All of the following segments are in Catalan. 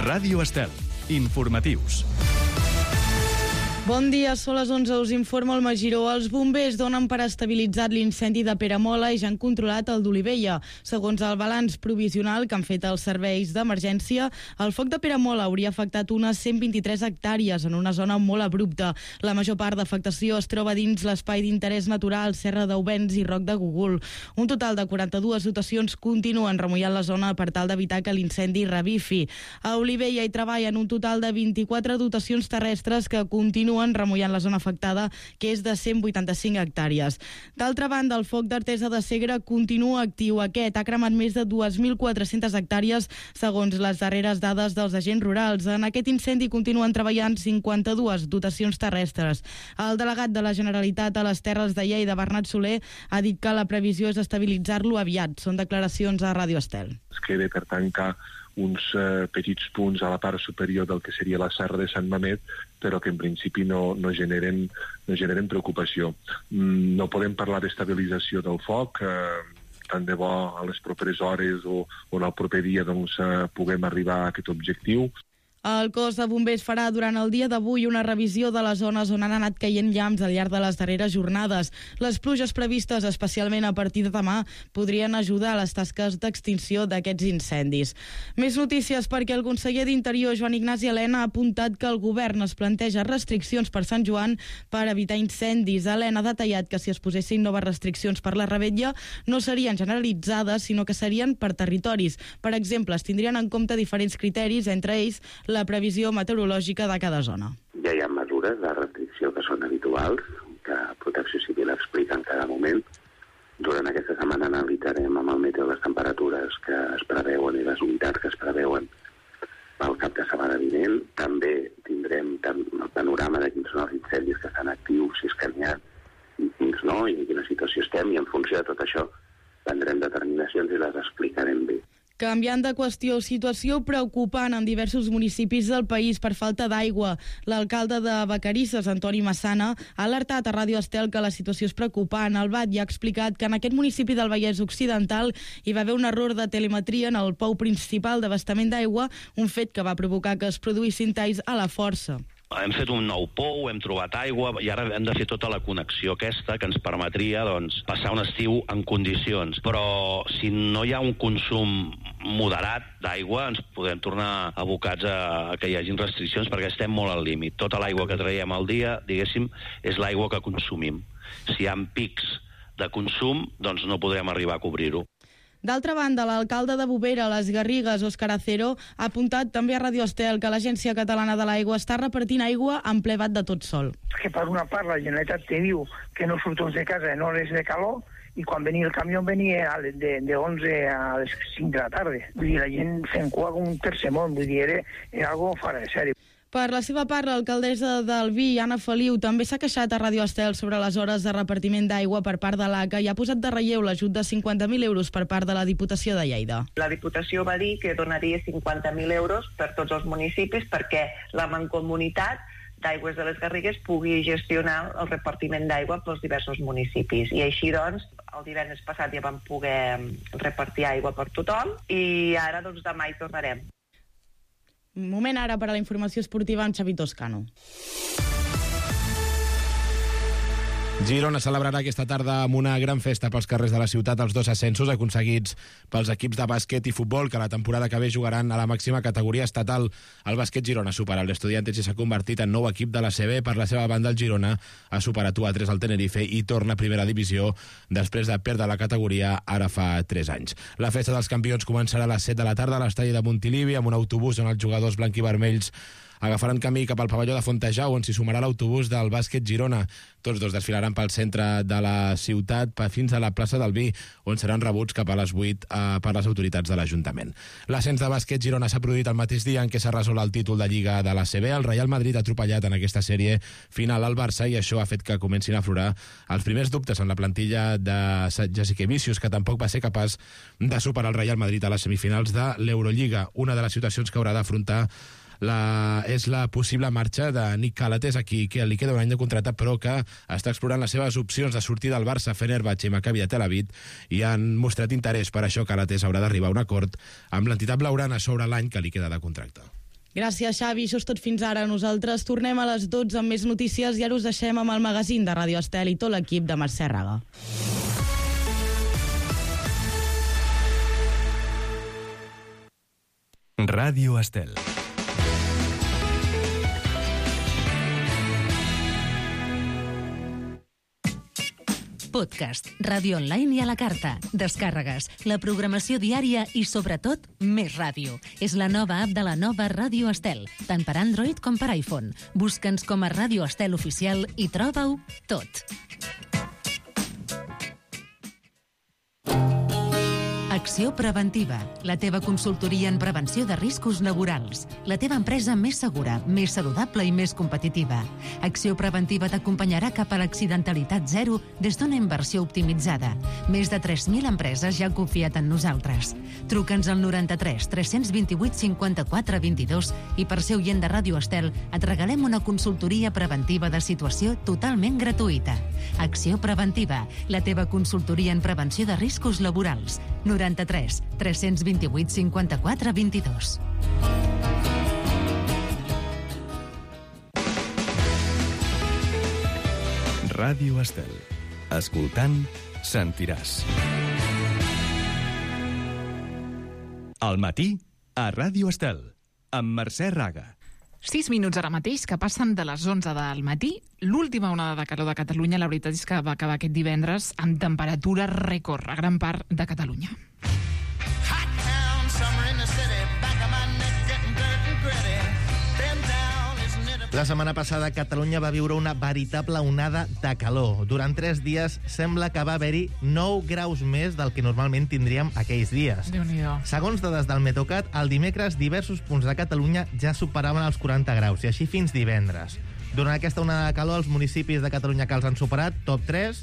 Ràdio Estel. Informatius. Bon dia, són les 11, us informa el Magiró. Els bombers donen per estabilitzat l'incendi de Peramola i ja han controlat el d'Olivella. Segons el balanç provisional que han fet els serveis d'emergència, el foc de Peramola hauria afectat unes 123 hectàrees en una zona molt abrupta. La major part d'afectació es troba dins l'espai d'interès natural Serra d'Auvens i Roc de Gugul. Un total de 42 dotacions continuen remullant la zona per tal d'evitar que l'incendi revifi. A Olivella hi treballen un total de 24 dotacions terrestres que continuen remullant la zona afectada, que és de 185 hectàrees. D'altra banda, el foc d'Artesa de Segre continua actiu. Aquest ha cremat més de 2.400 hectàrees, segons les darreres dades dels agents rurals. En aquest incendi continuen treballant 52 dotacions terrestres. El delegat de la Generalitat a les Terres de Lleida, Bernat Soler, ha dit que la previsió és estabilitzar-lo aviat. Són declaracions a Ràdio Estel. Es queda per tancar uns petits punts a la part superior del que seria la serra de Sant Mamet, però que en principi no generen preocupació. No podem parlar d'estabilització del foc, tant de bo a les properes hores o en el proper dia puguem arribar a aquest objectiu. El cos de bombers farà durant el dia d'avui una revisió de les zones on han anat caient llamps al llarg de les darreres jornades. Les pluges previstes, especialment a partir de demà, podrien ajudar a les tasques d'extinció d'aquests incendis. Més notícies perquè el conseller d'Interior, Joan Ignasi Elena, ha apuntat que el govern es planteja restriccions per Sant Joan per evitar incendis. Elena ha detallat que si es posessin noves restriccions per la revetlla no serien generalitzades, sinó que serien per territoris. Per exemple, es tindrien en compte diferents criteris, entre ells la previsió meteorològica de cada zona. Ja hi ha mesures de restricció que són habituals, que Protecció Civil explica en cada moment. Durant aquesta setmana analitzarem amb el meteo les temperatures que es preveuen i les unitats que es preveuen pel cap de setmana vinent. També tindrem el panorama de quins són els incendis que estan actius, si és que n'hi ha, i quins no, i en quina situació estem, i en funció de tot això prendrem determinacions i les explicarem bé. Canviant de qüestió, situació preocupant en diversos municipis del país per falta d'aigua. L'alcalde de Vacarisses, Antoni Massana, ha alertat a Ràdio Estel que la situació és preocupant. El BAT ja ha explicat que en aquest municipi del Vallès Occidental hi va haver un error de telemetria en el pou principal d'abastament d'aigua, un fet que va provocar que es produïssin talls a la força. Hem fet un nou pou, hem trobat aigua i ara hem de fer tota la connexió aquesta que ens permetria passar un estiu en condicions. Però si no hi ha un consum moderat d'aigua ens podem tornar abocats a que hi hagin restriccions perquè estem molt al límit. Tota l'aigua que traiem al dia, diguéssim, és l'aigua que consumim. Si hi ha pics de consum, doncs no podrem arribar a cobrir-ho. D'altra banda, l'alcalde de Bovera, les Garrigues, Òscar Acero, ha apuntat també a Ràdio Estel que l'Agència Catalana de l'Aigua està repartint aigua en ple bat de tot sol. Que per una part la Generalitat te diu que no surts de casa en hores de calor i quan venia el camió venia de 11 a les 5 de la tarda. Vull dir, la gent fent cua com un tercer món, vull dir, era algo fora de sèrie. Per la seva part, l'alcaldessa d'Albi, Anna Feliu, també s'ha queixat a Ràdio Estel sobre les hores de repartiment d'aigua per part de l'ACA i ha posat de relleu l'ajut de 50.000 euros per part de la Diputació de Lleida. La Diputació va dir que donaria 50.000 euros per tots els municipis perquè la Mancomunitat d'Aigües de les Garrigues pugui gestionar el repartiment d'aigua pels diversos municipis. I així, doncs, el divendres passat ja vam poder repartir aigua per tothom i ara, doncs, demà hi tornarem. Moment ara per a la informació esportiva amb Xavi Toscano. Girona celebrarà aquesta tarda amb una gran festa pels carrers de la ciutat els 2 ascensos aconseguits pels equips de bàsquet i futbol que la temporada que ve jugaran a la màxima categoria estatal. El bàsquet Girona supera l'Estudiantes i s'ha convertit en nou equip de la CB. Per la seva banda, el Girona ha superat 1-3 al Tenerife i torna a primera divisió després de perdre la categoria ara fa 3 anys. La festa dels campions començarà a les 7 de la tarda a l'estadi de Montilivi amb un autobús on els jugadors blanquivermells agafaran camí cap al pavelló de Fontejau, on s'hi sumarà l'autobús del bàsquet Girona. Tots dos desfilaran pel centre de la ciutat fins a la plaça del Vi, on seran rebuts cap a les 8 per les autoritats de l'Ajuntament. L'ascens de bàsquet Girona s'ha produït el mateix dia en què s'ha resolt el títol de Lliga de la CB. El Real Madrid ha atropellat en aquesta sèrie final al Barça i això ha fet que comencin a aflorar els primers dubtes en la plantilla de Jasikevičius, que tampoc va ser capaç de superar el Real Madrid a les semifinals de l'Eurolliga. Una de les situacions que haurà d'afrontar és la possible marxa de Nick Calates, a qui li queda un any de contracte, però que està explorant les seves opcions de sortir del Barça, Fenerbahçe i Maccabi de Tel Aviv, i han mostrat interès. Per això Calates haurà d'arribar a un acord amb l'entitat blaugrana sobre l'any que li queda de contracte. Gràcies, Xavi. Això és tot fins ara. Nosaltres tornem a les 12 amb més notícies i ara us deixem amb el magazín de Ràdio Estel i tot l'equip de Mercè Raga. Ràdio Estel. Podcast, ràdio online i a la carta, descàrregues, la programació diària i, sobretot, més ràdio. És la nova app de la nova Ràdio Estel, tant per Android com per iPhone. Busca'ns com a Ràdio Estel Oficial i troba-ho tot. Acció Preventiva, la teva consultoria en prevenció de riscos laborals. La teva empresa més segura, més saludable i més competitiva. Acció Preventiva t'acompanyarà cap a l'accidentalitat zero des d'una inversió optimitzada. Més de 3.000 empreses ja han confiat en nosaltres. Truca'ns al 93 328 54 22 i per ser oient de Ràdio Estel et regalem una consultoria preventiva de situació totalment gratuïta. Acció Preventiva, la teva consultoria en prevenció de riscos laborals. 93 328 54 22. Ràdio Estel. Escoltant, sentiràs. Al matí, a Ràdio Estel, amb Mercè Raga. 6 minuts ara mateix, que passen de les 11 del matí. L'última onada de calor de Catalunya, la veritat és que va acabar aquest divendres amb temperatura rècord a gran part de Catalunya. La setmana passada Catalunya va viure una veritable onada de calor. Durant 3 dies sembla que va haver-hi 9 graus més del que normalment tindríem aquells dies. Déu-n'hi-do. Segons dades del Meteocat, el dimecres diversos punts de Catalunya ja superaven els 40 graus, i així fins divendres. Durant aquesta onada de calor, els municipis de Catalunya que els han superat, top 3,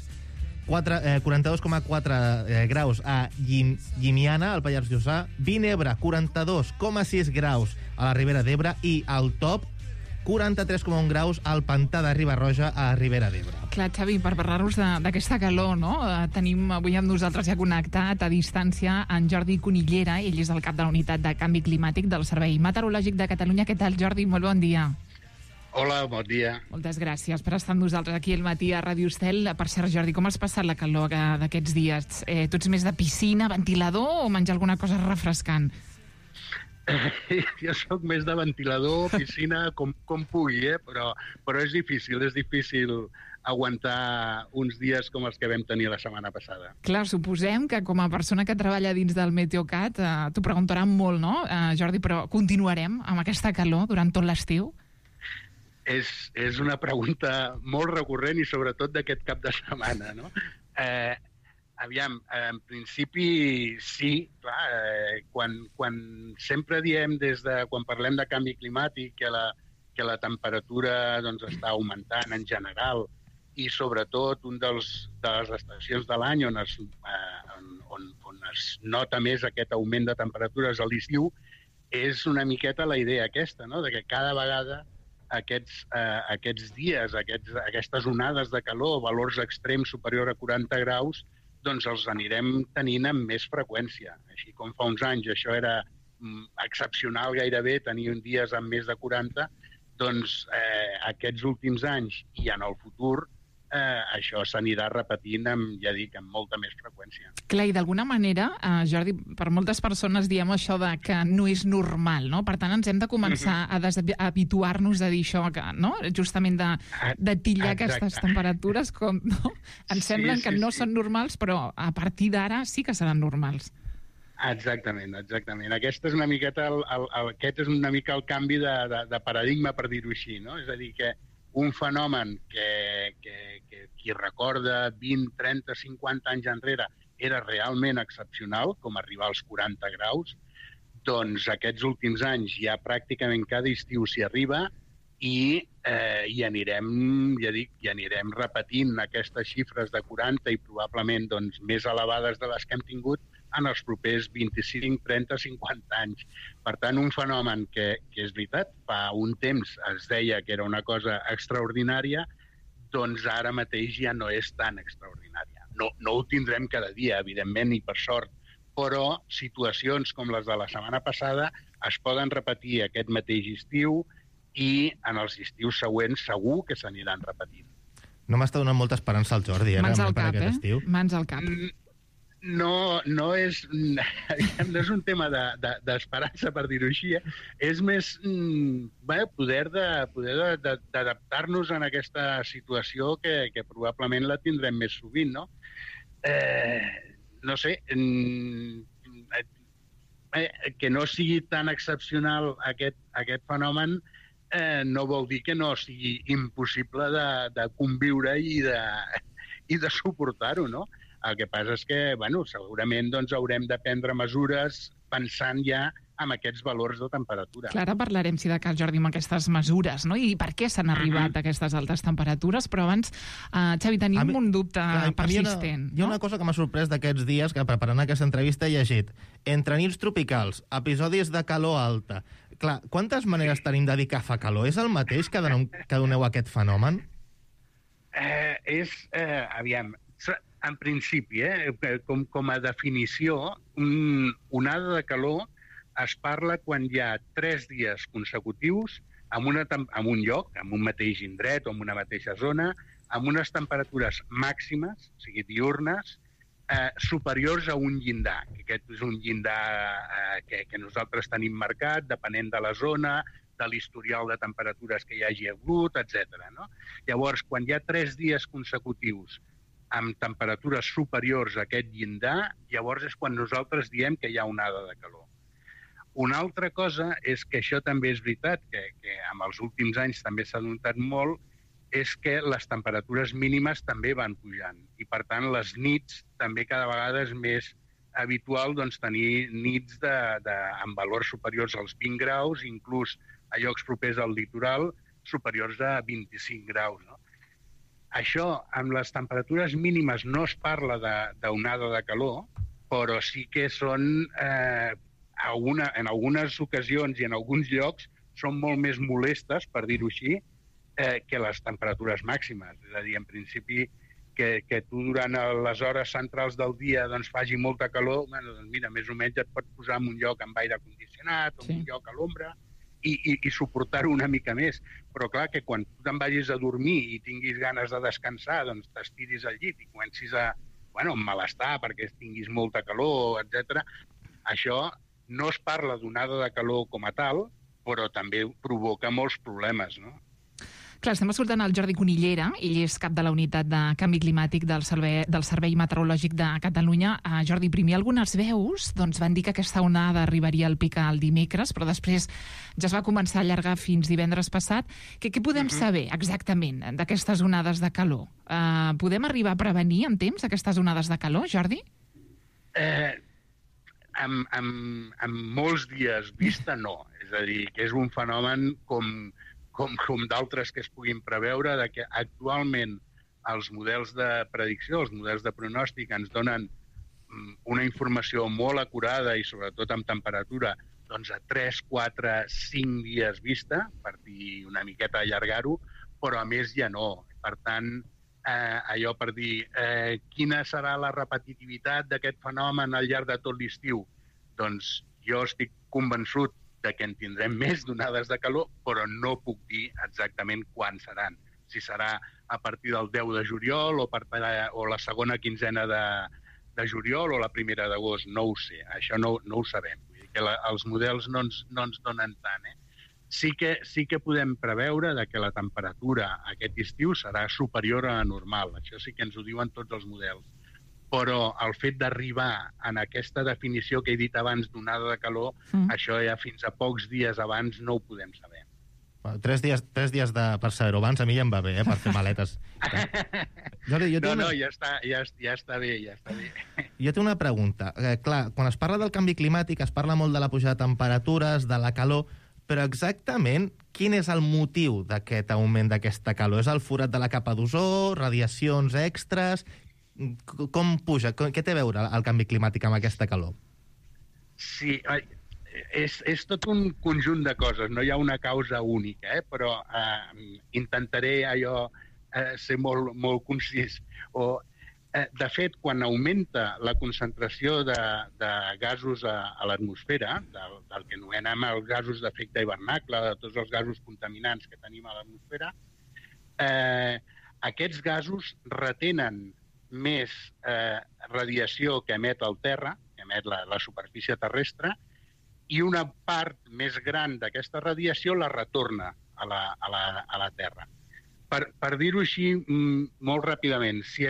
42,4 graus a Llimiana, al Pallars Jussà, Vinebre, 42,6 graus a la Ribera d'Ebre, i al top, 43,1 graus al Pantà de Riba-roja a Ribera d'Ebre. Clar, Xavi, per parlar-nos d'aquesta calor, no? Tenim avui amb nosaltres ja connectat a distància en Jordi Conillera. Ell és el cap de la unitat de canvi climàtic del Servei Meteorològic de Catalunya. Què tal, Jordi? Molt bon dia. Hola, bon dia. Moltes gràcies per estar amb nosaltres aquí al matí a Ràdio Estel. Per cert, Jordi, com has passat la calor d'aquests dies? Tu ets més de piscina, ventilador o menjar alguna cosa refrescant? Jo sóc més de ventilador, piscina, com pugui, però és difícil aguantar uns dies com els que vam tenir la setmana passada. Clar, suposem que com a persona que treballa dins del Meteocat t'ho preguntaran molt, no, Jordi, però continuarem amb aquesta calor durant tot l'estiu? És una pregunta molt recurrent i sobretot d'aquest cap de setmana, no? Aviam, en principi sí, clar, quan sempre diem quan parlem de canvi climàtic que la temperatura doncs, està augmentant en general i sobretot una de les estacions de l'any on es nota més aquest augment de temperatures a l'estiu és una miqueta la idea aquesta, no? De que cada vegada aquests dies, aquestes onades de calor, valors extrems superior a 40 graus, doncs els anirem tenint amb més freqüència. Així com fa uns anys això era excepcional gairebé, tenir dies amb més de 40, doncs aquests últims anys i en el futur això s'anirà repetint amb molta més freqüència. Clar, i d'alguna manera, Jordi, per moltes persones diem això de que no és normal, no? Per tant, ens hem de començar a habituar-nos a dir això, no? Justament de tillar aquestes temperatures, com, no? Ens semblen que no són normals, però a partir d'ara sí que seran normals. Exactament. Aquest és una mica el canvi de paradigma, per dir-ho així, no? És a dir, que un fenomen que qui recorda 20, 30, 50 anys enrere era realment excepcional, com arribar als 40 graus, doncs aquests últims anys ja pràcticament cada estiu s'hi arriba i anirem repetint aquestes xifres de 40 i probablement doncs, més elevades de les que hem tingut en els propers 25, 30, 50 anys. Per tant, un fenomen que és veritat, fa un temps es deia que era una cosa extraordinària, doncs ara mateix ja no és tan extraordinària. No ho tindrem cada dia, evidentment, i per sort, però situacions com les de la setmana passada es poden repetir aquest mateix estiu i en els estius següents segur que s'aniran repetint. No m'està donant molta esperança al Jordi, Mans al per cap, aquest estiu. Mans al cap. No és un tema d'esperança, per dir-ho així, és més poder d'adaptar-nos en aquesta situació que probablement la tindrem més sovint, no? No sé, que no sigui tan excepcional aquest fenomen no vol dir que no sigui impossible de conviure i de suportar-ho, no? El que passa és que, segurament haurem de prendre mesures pensant ja en aquests valors de temperatura. Clar, ara parlarem, si de cas, Jordi, amb aquestes mesures, no? I per què s'han arribat a aquestes altes temperatures, però abans, Xavi, tenim un dubte persistent. Hi ha una cosa que m'ha sorprès d'aquests dies, que preparant aquesta entrevista he llegit. Entre nits tropicals, episodis de calor alta... Clar, quantes maneres tenim de dir que fa calor? És el mateix que doneu aquest fenomen? Aviam, en principi, com a definició, onada de calor es parla quan hi ha 3 dies consecutius en un lloc, en un mateix indret o en una mateixa zona, amb unes temperatures màximes, o sigui, diurnes, superiors a un llindar. Aquest és un llindar que nosaltres tenim marcat, depenent de la zona, de l'historial de temperatures que hi hagi hagut, etc. No? Llavors, quan hi ha 3 dies consecutius amb temperatures superiors a aquest llindar, llavors és quan nosaltres diem que hi ha onada de calor. Una altra cosa és que això també és veritat, que en els últims anys també s'ha notat molt, és que les temperatures mínimes també van pujant. I, per tant, les nits també cada vegada és més habitual tenir nits amb valors superiors als 20 graus, inclús a llocs propers al litoral, superiors a 25 graus. No? Això, amb les temperatures mínimes no es parla d'onada de calor, però sí que són, en algunes ocasions i en alguns llocs, són molt més molestes, per dir-ho així, que les temperatures màximes. És a dir, en principi, que tu durant les hores centrals del dia faci molta calor, mira, més o menys et pots posar en un lloc amb aire condicionat o en un lloc a l'ombra i suportar-ho una mica més. Però clar, que quan tu te'n vagis a dormir i tinguis ganes de descansar, t'estiris al llit i comencis a malestar perquè tinguis molta calor, etc. Això no es parla d'onada de calor com a tal, però també provoca molts problemes, no? Clar, estem escoltant el Jordi Cunillera, ell és cap de la unitat de canvi climàtic del Servei Meteorològic de Catalunya. Jordi, primer algunes veus van dir que aquesta onada arribaria al pic el dimecres, però després ja es va començar a allargar fins divendres passat. Què podem saber exactament d'aquestes onades de calor? Podem arribar a prevenir en temps aquestes onades de calor, Jordi? Amb molts dies vista, no. És a dir, que és un fenomen com d'altres que es puguin preveure, que actualment els models de predicció, els models de pronòstic ens donen una informació molt acurada i sobretot amb temperatura a 3, 4, 5 dies vista, per dir una miqueta allargar-ho, però a més ja no. Per tant, allò per dir quina serà la repetitivitat d'aquest fenomen al llarg de tot l'estiu, doncs jo estic convençut que en tindrem més d'onades de calor, però no puc dir exactament quan seran. Si serà a partir del 10 de juliol o la segona quinzena de juliol o la primera d'agost, no ho sé. Això no ho sabem. Vull dir que els models no ens donen tant. Sí que podem preveure que la temperatura aquest estiu serà superior a la normal. Això sí que ens ho diuen tots els models. Però el fet d'arribar en aquesta definició que he dit abans d'onada de calor, això ja fins a pocs dies abans no ho podem saber. 3 dies per saber-ho abans a mi ja em va bé, per fer maletes. Jordi, ja està bé. Jo tinc una pregunta. Clar, quan es parla del canvi climàtic es parla molt de la pujada de temperatures, de la calor, però exactament quin és el motiu d'aquest augment d'aquesta calor? És el forat de la capa d'ozó, radiacions extres... Com puja? Què té a veure el canvi climàtic amb aquesta calor? Sí, és tot un conjunt de coses. No hi ha una causa única, però intentaré ser molt concís. De fet, quan augmenta la concentració de gasos a l'atmosfera, del que anomenem els gasos d'efecte hivernacle, de tots els gasos contaminants que tenim a l'atmosfera, aquests gasos retenen més radiació que emet el terra, que emet la superfície terrestre, i una part més gran d'aquesta radiació la retorna a la Terra. Per dir-ho així molt ràpidament, si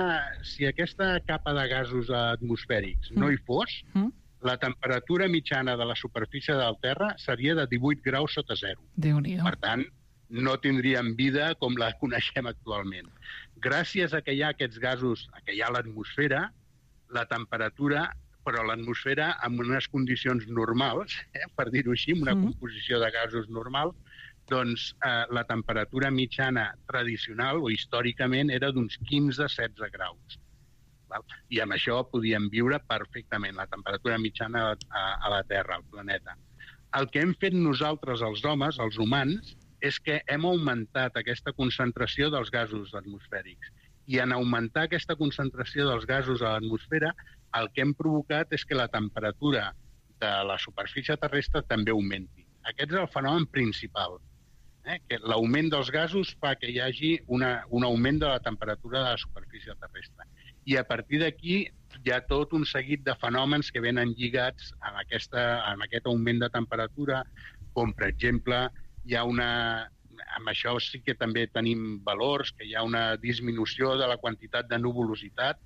aquesta capa de gasos atmosfèrics no hi fos, la temperatura mitjana de la superfície de la Terra seria de 18 graus sota zero. Déu-n'hi-do. Per tant, no tindríem vida com la coneixem actualment. Gràcies a que hi ha aquests gasos, que hi ha l'atmosfera, la temperatura, però l'atmosfera amb unes condicions normals, per dir-ho així, amb una composició de gasos normal, doncs la temperatura mitjana tradicional o històricament era d'uns 15-16 graus. I amb això podíem viure perfectament, la temperatura mitjana a la Terra, al planeta. El que hem fet nosaltres, els homes, els humans, és que hem augmentat aquesta concentració dels gasos atmosfèrics. I en augmentar aquesta concentració dels gasos a l'atmosfera, el que hem provocat és que la temperatura de la superfície terrestre també augmenti. Aquest és el fenomen principal. Que l'augment dels gasos fa que hi hagi un augment de la temperatura de la superfície terrestre. I a partir d'aquí hi ha tot un seguit de fenòmens que venen lligats amb aquest augment de temperatura, com per exemple hi ha amb això sí que també tenim valors, que hi ha una disminució de la quantitat de nuvolositat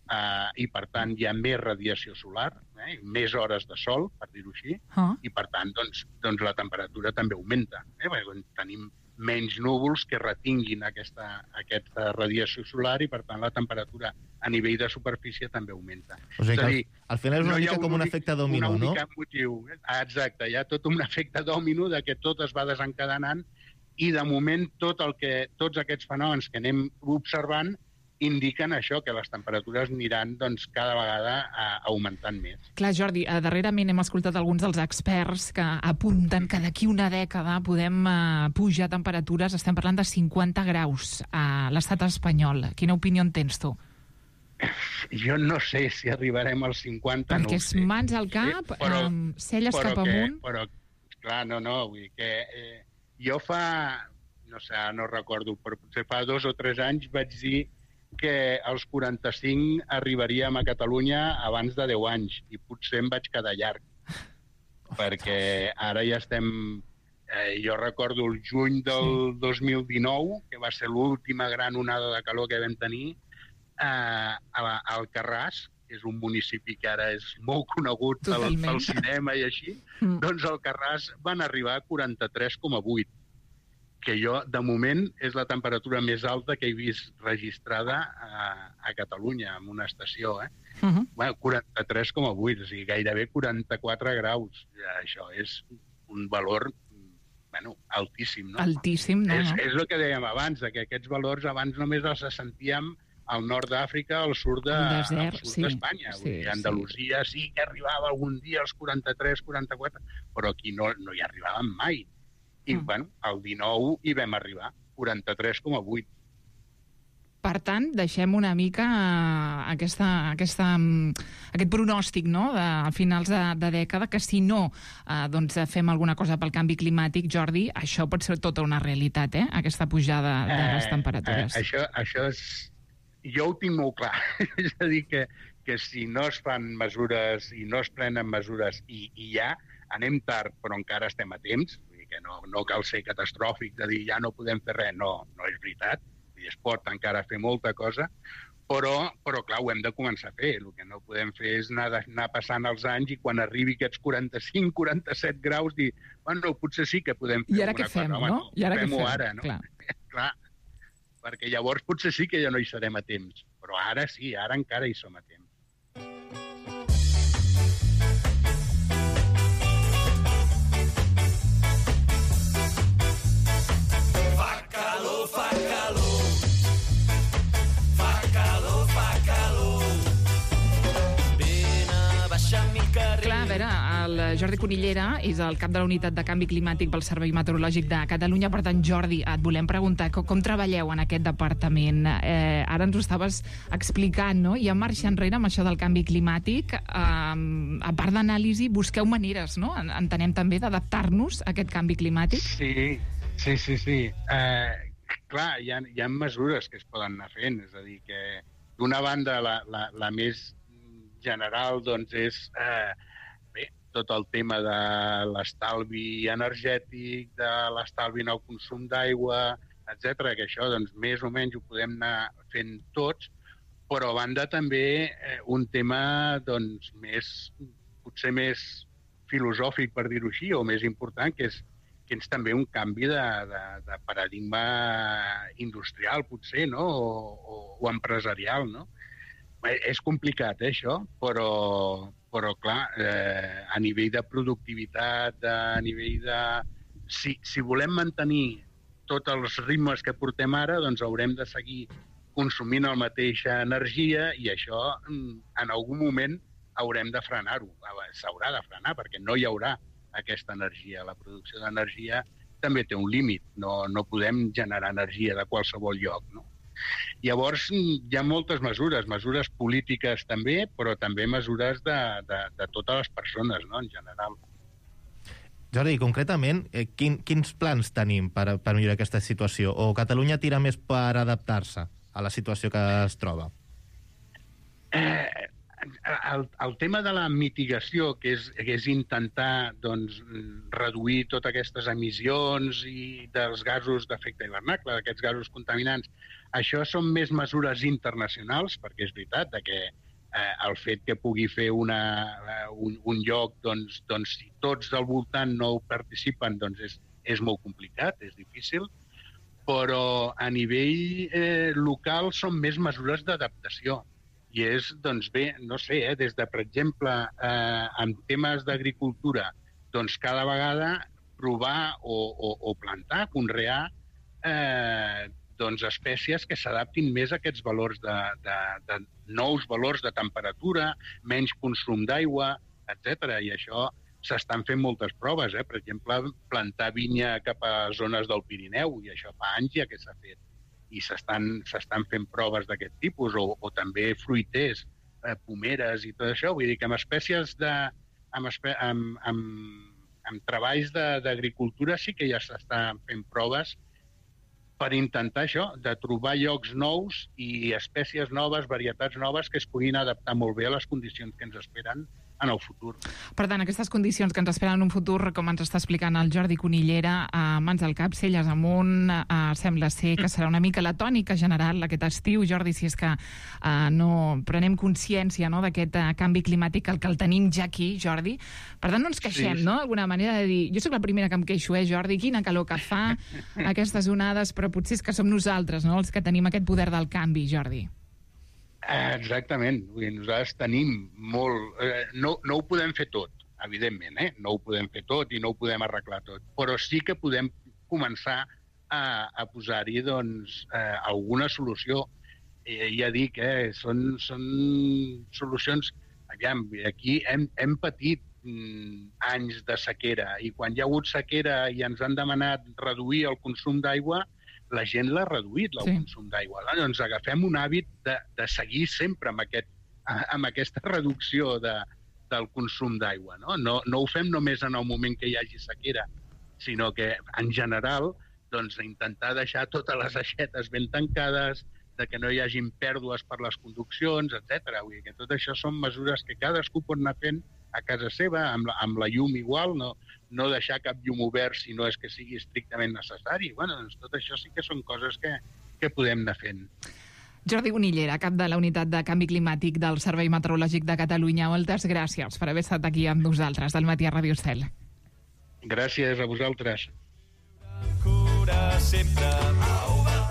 i per tant hi ha més radiació solar, més hores de sol, per dir-ho així, i per tant doncs, la temperatura també augmenta. Perquè tenim menys núvols que retinguin aquesta radiació solar i per tant la temperatura a nivell de superfície també augmenta. O sigui que al final és una mica com un efecte dòmino, no? Un únic motiu. Exacte, hi ha tot un efecte dòmino de que tot es va desencadenant i de moment tots aquests fenòmens que anem observant indiquen això, que les temperatures aniran cada vegada augmentant més. Clar, Jordi, darrerament hem escoltat alguns dels experts que apunten que d'aquí una dècada podem pujar temperatures, estem parlant de 50 graus a l'estat espanyol. Quina opinió en tens tu? Jo no sé si arribarem als 50, perquè no ho sé. Mans al cap, celles cap amunt... Però, clar, no, vull dir que jo no recordo, però potser fa 2 o 3 anys vaig dir que als 45 arribaríem a Catalunya abans de 10 anys i potser em vaig quedar llarg perquè ara ja estem jo recordo el juny del 2019 que va ser l'última gran onada de calor que vam tenir a Alcarràs, que és un municipi que ara és molt conegut pel cinema i així, doncs a Alcarràs van arribar a 43,8, que jo, de moment, és la temperatura més alta que he vist registrada a Catalunya, en una estació. 43,8, o sigui, gairebé 44 graus. Això és un valor altíssim, no? Altíssim, no? És el que dèiem abans, que aquests valors abans només els sentíem al nord d'Àfrica, al sud d'Espanya. Andalusia sí que arribava algun dia als 43, 44, però aquí no hi arribàvem mai. I, al 19 hi vam arribar, 43,8. Per tant, deixem una mica aquest pronòstic, no?, a finals de dècada, que si no fem alguna cosa pel canvi climàtic, Jordi, això pot ser tota una realitat, aquesta pujada de les temperatures. Això és... Jo ho tinc molt clar. És a dir, que si no es fan mesures i no es prenen mesures i ja anem tard, però encara estem a temps, que no cal ser catastròfic de dir ja no podem fer res, no és veritat, es pot encara fer molta cosa, però clar, ho hem de començar a fer. El que no podem fer és anar passant els anys i quan arribi aquests 45, 47 graus dir, potser sí que podem fer alguna cosa. I ara què fem, no? I ara què fem? Ara, no? Clar, perquè llavors potser sí que ja no hi serem a temps, però ara sí, ara encara hi som a temps. Clar, a veure, el Jordi Cunillera és el cap de la unitat de canvi climàtic pel Servei Meteorològic de Catalunya. Per tant, Jordi, et volem preguntar com treballeu en aquest departament. Ara ens ho estaves explicant, no? Hi ha marxa enrere amb això del canvi climàtic. A part d'anàlisi, busqueu maneres, no? Entenem també d'adaptar-nos a aquest canvi climàtic. Sí. Clar, hi ha mesures que es poden anar fent. És a dir, que d'una banda, la més general doncs és tot el tema de l'estalvi energètic, de l'estalvi en el consum d'aigua, etc., que això doncs, més o menys ho podem anar fent tots, però a banda també un tema doncs, potser més filosòfic, per dir-ho així, o més important, que és també un canvi de paradigma industrial, potser, no? o empresarial, no? És complicat, això, però clar, a nivell de productivitat, a nivell de... Si volem mantenir tots els ritmes que portem ara, doncs haurem de seguir consumint la mateixa energia i això en algun moment haurem de frenar-ho. S'haurà de frenar perquè no hi haurà aquesta energia. La producció d'energia també té un límit. No podem generar energia de qualsevol lloc, no? Llavors, hi ha moltes mesures polítiques també, però també mesures de totes les persones, no?, en general. Jordi, concretament, quins plans tenim per millorar aquesta situació? O Catalunya tira més per adaptar-se a la situació que es troba? El tema de la mitigació, que és intentar doncs, reduir totes aquestes emissions i dels gasos d'efecte hivernacle, d'aquests gasos contaminants, això són més mesures internacionals, perquè és veritat que el fet que pugui fer un lloc, doncs, si tots del voltant no ho participen, doncs és molt complicat, és difícil, però a nivell local són més mesures d'adaptació. I és, doncs bé, no sé, des de, per exemple, en temes d'agricultura, doncs cada vegada provar o plantar, conrear doncs espècies que s'adaptin més a aquests valors de nous valors de temperatura, menys consum d'aigua, etc. I això s'estan fent moltes proves, Per exemple, plantar vinya cap a zones del Pirineu, i això fa anys ja que s'ha fet. I s'estan fent proves d'aquest tipus, o també fruiters, pomeres i tot això. Vull dir que amb espècies amb treballs d'agricultura sí que ja s'estan fent proves per intentar això, de trobar llocs nous i espècies noves, varietats noves que es puguin adaptar molt bé a les condicions que ens esperen en el futur. Per tant, aquestes condicions que ens esperen en un futur, com ens està explicant el Jordi Cunillera, mans al cap, celles amunt, sembla ser que serà una mica la tònica general aquest estiu, Jordi, si és que no prenem consciència, no, d'aquest canvi climàtic, que el tenim ja aquí, Jordi. Per tant, no ens queixem, no?, d'alguna manera de dir... Jo soc la primera que em queixo, Jordi, quina calor que fa, aquestes onades, però potser és que som nosaltres, no?, els que tenim aquest poder del canvi, Jordi. Exactament. Nosaltres tenim molt... No ho podem fer tot, evidentment, no ho podem fer tot i no ho podem arreglar tot, però sí que podem començar a posar-hi doncs, alguna solució. Ja dic, són solucions... Aviam, aquí hem patit anys de sequera i quan hi ha hagut sequera i ens han demanat reduir el consum d'aigua, la gent l'ha reduït, el consum d'aigua. Doncs agafem un hàbit de seguir sempre amb aquesta reducció del consum d'aigua. No ho fem només en el moment que hi hagi sequera, sinó que, en general, doncs, intentar deixar totes les aixetes ben tancades, de que no hi hagin pèrdues per les conduccions, etc. Vull dir que tot això són mesures que cadascú pot anar fent a casa seva, amb la llum igual, no deixar cap llum obert si no és que sigui estrictament necessari. Doncs tot això sí que són coses que podem anar fent. Jordi Cunillera, cap de la unitat de canvi climàtic del Servei Meteorològic de Catalunya, moltes gràcies per haver estat aquí amb nosaltres al Matí a Ràdio Estel. Gràcies a vosaltres. Clar, i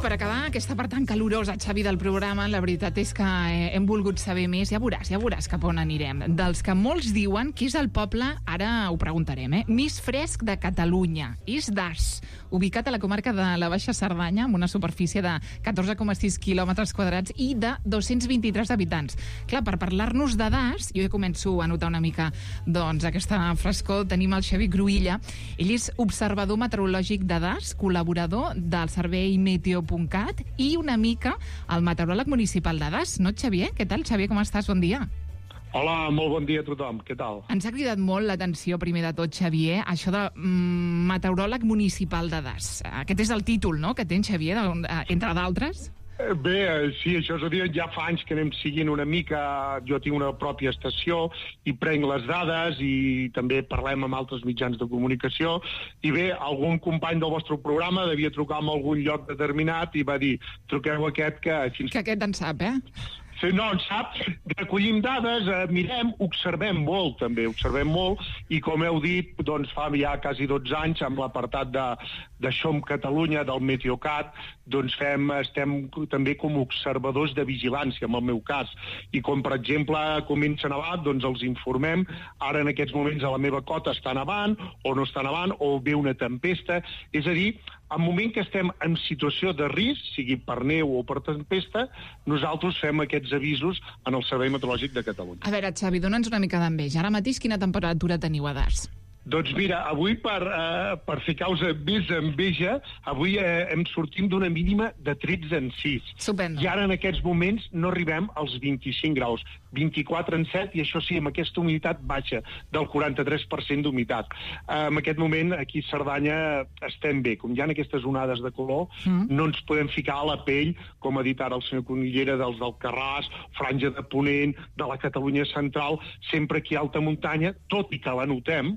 per acabar aquesta part tan calorosa, Xavi, del programa, la veritat és que hem volgut saber més. Ja veuràs cap on anirem. Dels que molts diuen que és el poble, ara ho preguntarem, més fresc de Catalunya. És Das, ubicat a la comarca de la Baixa Cerdanya, amb una superfície de 14,6 quilòmetres quadrats i de 223 habitants. Clar, per parlar-nos de Das, jo ja començo a notar una mica aquesta frescor. Tenim el Xavi Cruïlla. Ell és observador meteorològic de Das, col·laborador del servei Meteo.cat i una mica el meteoròleg municipal de Das, no, Xavier? Què tal, Xavier, com estàs? Bon dia. Hola, molt bon dia a tothom. Què tal? Ens ha cridat molt l'atenció, primer de tot, Xavier, això de meteoròleg municipal de Das. Aquest és el títol, no?, que tens, Xavier, entre d'altres. Bé, sí, això és a dir, ja fa anys que anem seguint una mica, jo tinc una pròpia estació i prenc les dades i també parlem amb altres mitjans de comunicació i bé, algun company del vostre programa devia trucar en algun lloc determinat i va dir, truqueu aquest que... Que aquest en sap, Sí, no, en sap, recollim dades, mirem, observem molt, també, observem molt, i com heu dit, doncs fa ja quasi 12 anys, amb l'apartat de Som Catalunya, del Meteocat, doncs estem també com observadors de vigilància, en el meu cas, i com, per exemple, comença a nevar, doncs els informem, ara en aquests moments a la meva cota està nevant, o no està nevant, o ve una tempesta, és a dir, al moment que estem en situació de risc, sigui per neu o per tempesta, nosaltres fem aquests avisos en el Servei Meteorològic de Catalunya. A veure, Xavi, dona'ns una mica d'enveja. Ara mateix quina temperatura teniu a Das? Doncs mira, avui per fer causa més enveja, avui hem sortim d'una mínima de 13 en 6. Estupendo. I ara en aquests moments no arribem als 25 graus, 24 en 7, i això sí, amb aquesta humitat baixa, del 43% d'humitat. En aquest moment, aquí a Cerdanya estem bé. Com hi ha aquestes onades de calor, no ens podem ficar a la pell, com ha dit ara el senyor Conillera, dels d'Alcarràs, Franja de Ponent, de la Catalunya Central, sempre aquí a alta muntanya, tot i que la notem,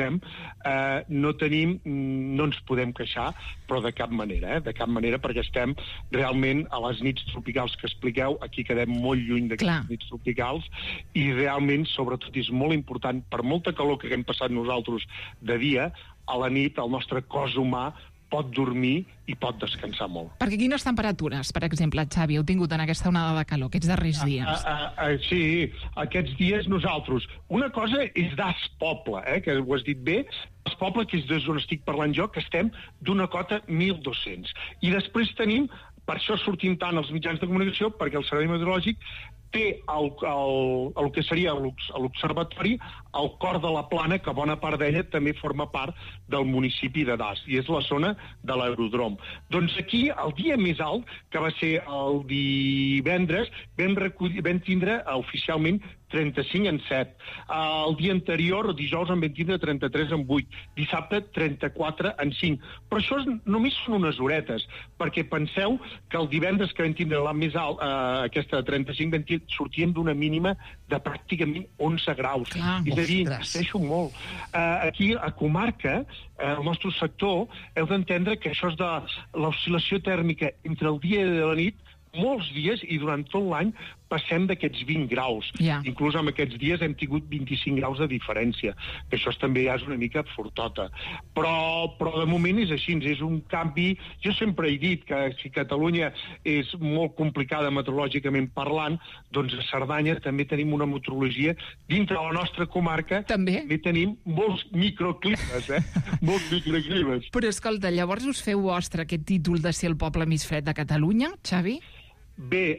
no ens podem queixar, però de cap manera, perquè estem realment a les nits tropicals que expliqueu, aquí quedem molt lluny d'aquestes nits tropicals, i realment, sobretot, és molt important, per molta calor que hem passat nosaltres de dia, a la nit el nostre cos humà pot dormir i pot descansar molt. Perquè quines temperatures, per exemple, Xavi, heu tingut en aquesta onada de calor, aquests darrers dies? Sí, aquests dies nosaltres. Una cosa és Das Poble, que ho has dit bé, Das Poble, que és d'on estic parlant jo, que estem d'una cota 1.200. I després tenim, per això sortim tant als mitjans de comunicació, perquè el Servei Meteorològic té el que seria l'observatori al cor de la Plana, que bona part d'ella també forma part del municipi de Das, i és la zona de l'aerodrom. Doncs aquí, el dia més alt, que va ser el divendres, vam tindre oficialment 35 en 7. El dia anterior, dijous, en vam tindre 33 en 8. Dissabte, 34 en 5. Però això només són unes horetes, perquè penseu que el divendres que vam tindre la més alt, aquesta de 35, sortien d'una mínima de pràcticament 11 graus. És a dir, insisteixo molt. Aquí, a comarca, el nostre sector, heu d'entendre que això és de l'oscil·lació tèrmica entre el dia i la nit, molts dies i durant tot l'any passem d'aquests 20 graus. Inclús en aquests dies hem tingut 25 graus de diferència, que això també ja és una mica fortota. Però de moment és així, és un canvi. Jo sempre he dit que si Catalunya és molt complicada meteorològicament parlant, doncs a Cerdanya també tenim una meteorologia. Dintre de la nostra comarca també tenim molts microclimes, molts microclimes. Però escolta, llavors us feu vostre aquest títol de ser el poble més fred de Catalunya, Xavi? Bé,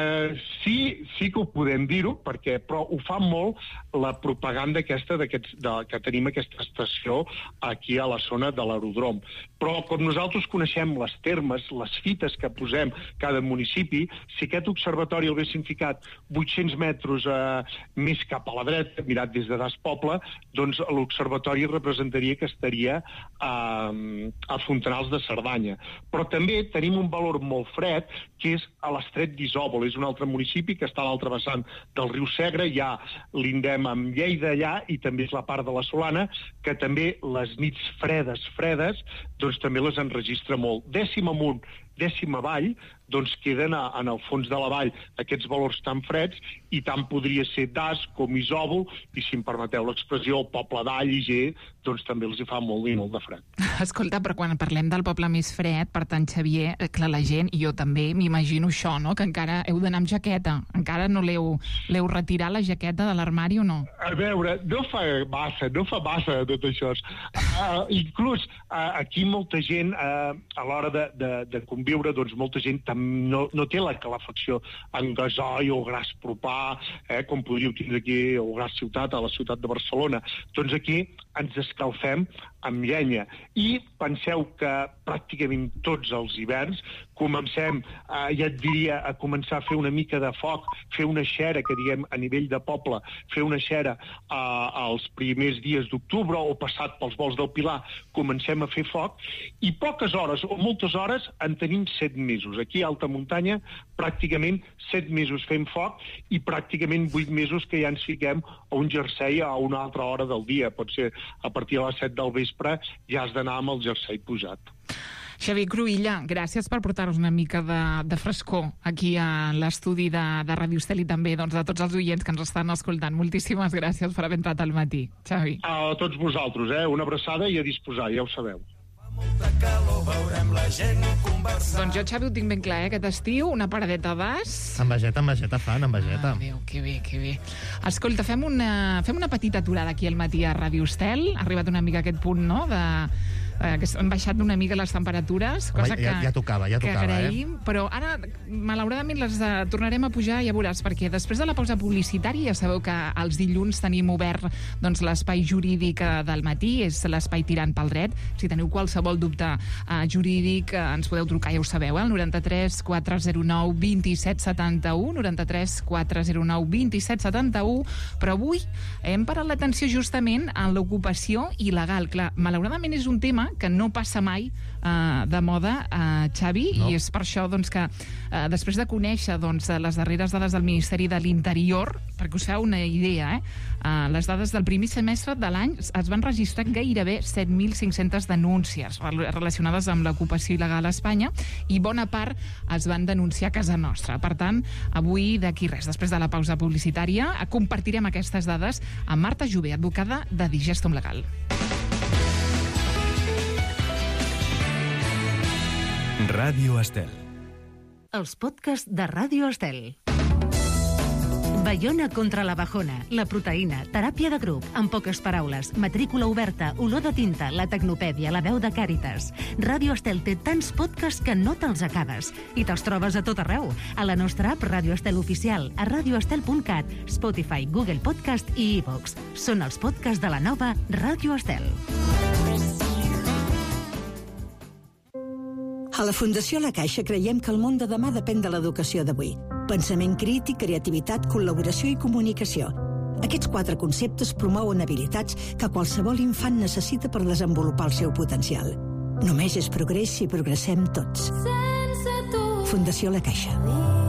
sí que ho podem dir-ho, però ho fa molt la propaganda aquesta que tenim aquesta estació aquí a la zona de l'aerodrom. Però com nosaltres coneixem les termes, les fites que posem cada municipi, si aquest observatori el haguéssim ficat 800 metres més cap a la dreta, mirat des de Das Poble, doncs l'observatori representaria que estaria a Fontanals de Cerdanya. Però també tenim un valor molt fred, que és a l'Estret d'Isòvol, és un altre municipi que està a l'altre vessant del riu Segre, ja lindem amb Lleida allà, i també és la part de la Solana, que també les nits fredes, doncs també les enregistra molt. Dècim amunt, dècim avall, doncs queden en el fons de la vall aquests valors tan freds, i tant podria ser Das com Isòvol, i si em permeteu l'expressió, el poble d'All i G, doncs també els hi fa molt i molt de fred. Escolta, però quan parlem del poble més fred, per tant, Xavier, clar, la gent, i jo també m'imagino això, no?, que encara heu d'anar amb jaqueta. Encara no l'heu retirat, la jaqueta, de l'armari, o no? A veure, no fa massa tot això. Inclús aquí molta gent, a l'hora de conviure, doncs molta gent no té la calefacció en gasoil o gas propà, com podríeu tindre aquí, o gas ciutat, a la ciutat de Barcelona. Doncs aquí ens escalfem amb llenya. I penseu que pràcticament tots els hiverns comencem, ja et diria, a començar a fer una mica de foc, fer una xera, que diguem a nivell de poble, fer una xera als primers dies d'octubre o passat pels volts del Pilar, comencem a fer foc, i poques hores o moltes hores en tenim 7 mesos. Aquí a alta muntanya, pràcticament 7 mesos fem foc i pràcticament 8 mesos que ja ens fiquem a un jersei a una altra hora del dia. Pot ser a partir de les 7 del vespre ja has d'anar amb el jersei posat. Xavier Cruïlla, gràcies per portar-nos una mica de frescor aquí a l'estudi de Ràdio Estel, i també doncs, a tots els oients que ens estan escoltant. Moltíssimes gràcies per haver entrat al matí, Xavi. A tots vosaltres, una abraçada i a disposar, ja ho sabeu. Doncs jo, Xavi, ho tinc ben clar, aquest estiu, una paradeta d'as. Amb vegeta, fan, amb vegeta. Déu, que bé, que bé. Escolta, fem una petita aturada aquí al matí a Ràdio Estel. Ha arribat una mica aquest punt, no?, que han baixat una mica les temperatures, cosa que ja tocava, que agraïm, però ara, malauradament, les tornarem a pujar, ja veuràs, perquè després de la pausa publicitària, ja sabeu que els dilluns tenim obert doncs, l'espai jurídic del matí, és l'espai tirant pel dret. Si teniu qualsevol dubte jurídic, ens podeu trucar, ja ho sabeu, al 93 409 27 71, 93 409 27 71, però avui hem parat l'atenció justament en l'ocupació il·legal. Clar, malauradament és un tema que no passa mai de moda, Xavi, no. I és per això doncs, que després de conèixer doncs, les darreres dades del Ministeri de l'Interior, perquè us feu una idea, les dades del primer semestre de l'any es van registrar gairebé 7.500 denúncies relacionades amb l'ocupació il·legal a Espanya, i bona part es van denunciar a casa nostra. Per tant, avui, d'aquí res, després de la pausa publicitària, compartirem aquestes dades amb Marta Jové, advocada de Digestum Legal. Ràdio Estel. Els podcasts de Ràdio Estel. Baiona contra la bajona, la proteïna, teràpia de grup, en poques paraules, matrícula oberta, olor de tinta, la tecnopèdia, la veu de Càritas. Ràdio Estel té tants podcasts que no te'ls acabes. I te'ls trobes a tot arreu. A la nostra app Ràdio Estel Oficial, a radioestel.cat, Spotify, Google Podcast i iVox. Són els podcasts de la nova Ràdio Estel. A la Fundació La Caixa creiem que el món de demà depèn de l'educació d'avui. Pensament crític, creativitat, col·laboració i comunicació. Aquests 4 conceptes promouen habilitats que qualsevol infant necessita per desenvolupar el seu potencial. Només és progrés si progressem tots. Fundació La Caixa.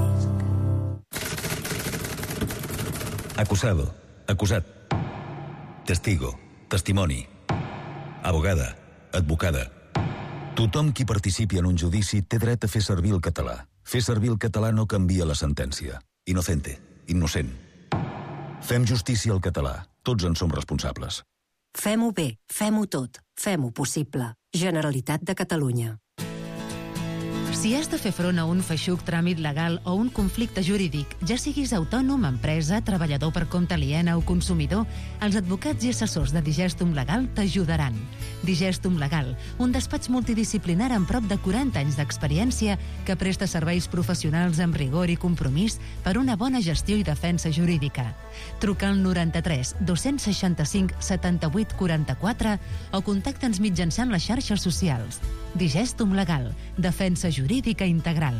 Acusado, acusat. Testigo, testimoni. Abogada, advocada. Tothom qui participi en un judici té dret a fer servir el català. Fer servir el català no canvia la sentència. Inocente, innocent. Fem justícia al català. Tots en som responsables. Fem-ho bé, fem-ho tot, fem-ho possible. Generalitat de Catalunya. Si has de fer front a un feixuc tràmit legal o un conflicte jurídic, ja siguis autònom, empresa, treballador per compte aliena o consumidor, els advocats i assessors de Digestum Legal t'ajudaran. Digestum Legal, un despatx multidisciplinar amb prop de 40 anys d'experiència que presta serveis professionals amb rigor i compromís per una bona gestió i defensa jurídica. Truca al 93 265 78 44 o contacta'ns mitjançant les xarxes socials. Digestum Legal, defensa jurídica integral.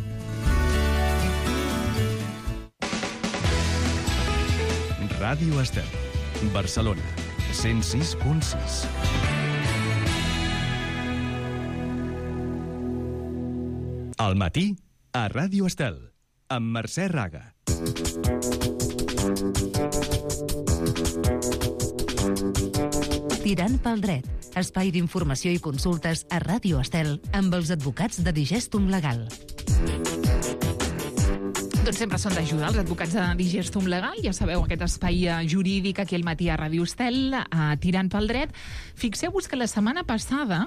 Ràdio Estel, Barcelona, 106.6. Al matí, a Ràdio Estel, amb Mercè Raga. Tirant pel dret, espai d'informació i consultes a Ràdio Estel amb els advocats de Digestum Legal. Doncs sempre són d'ajuda els advocats de Digestum Legal. Ja sabeu, aquest espai jurídic aquí al matí a Ràdio Estel, tirant pel dret. Fixeu-vos que la setmana passada,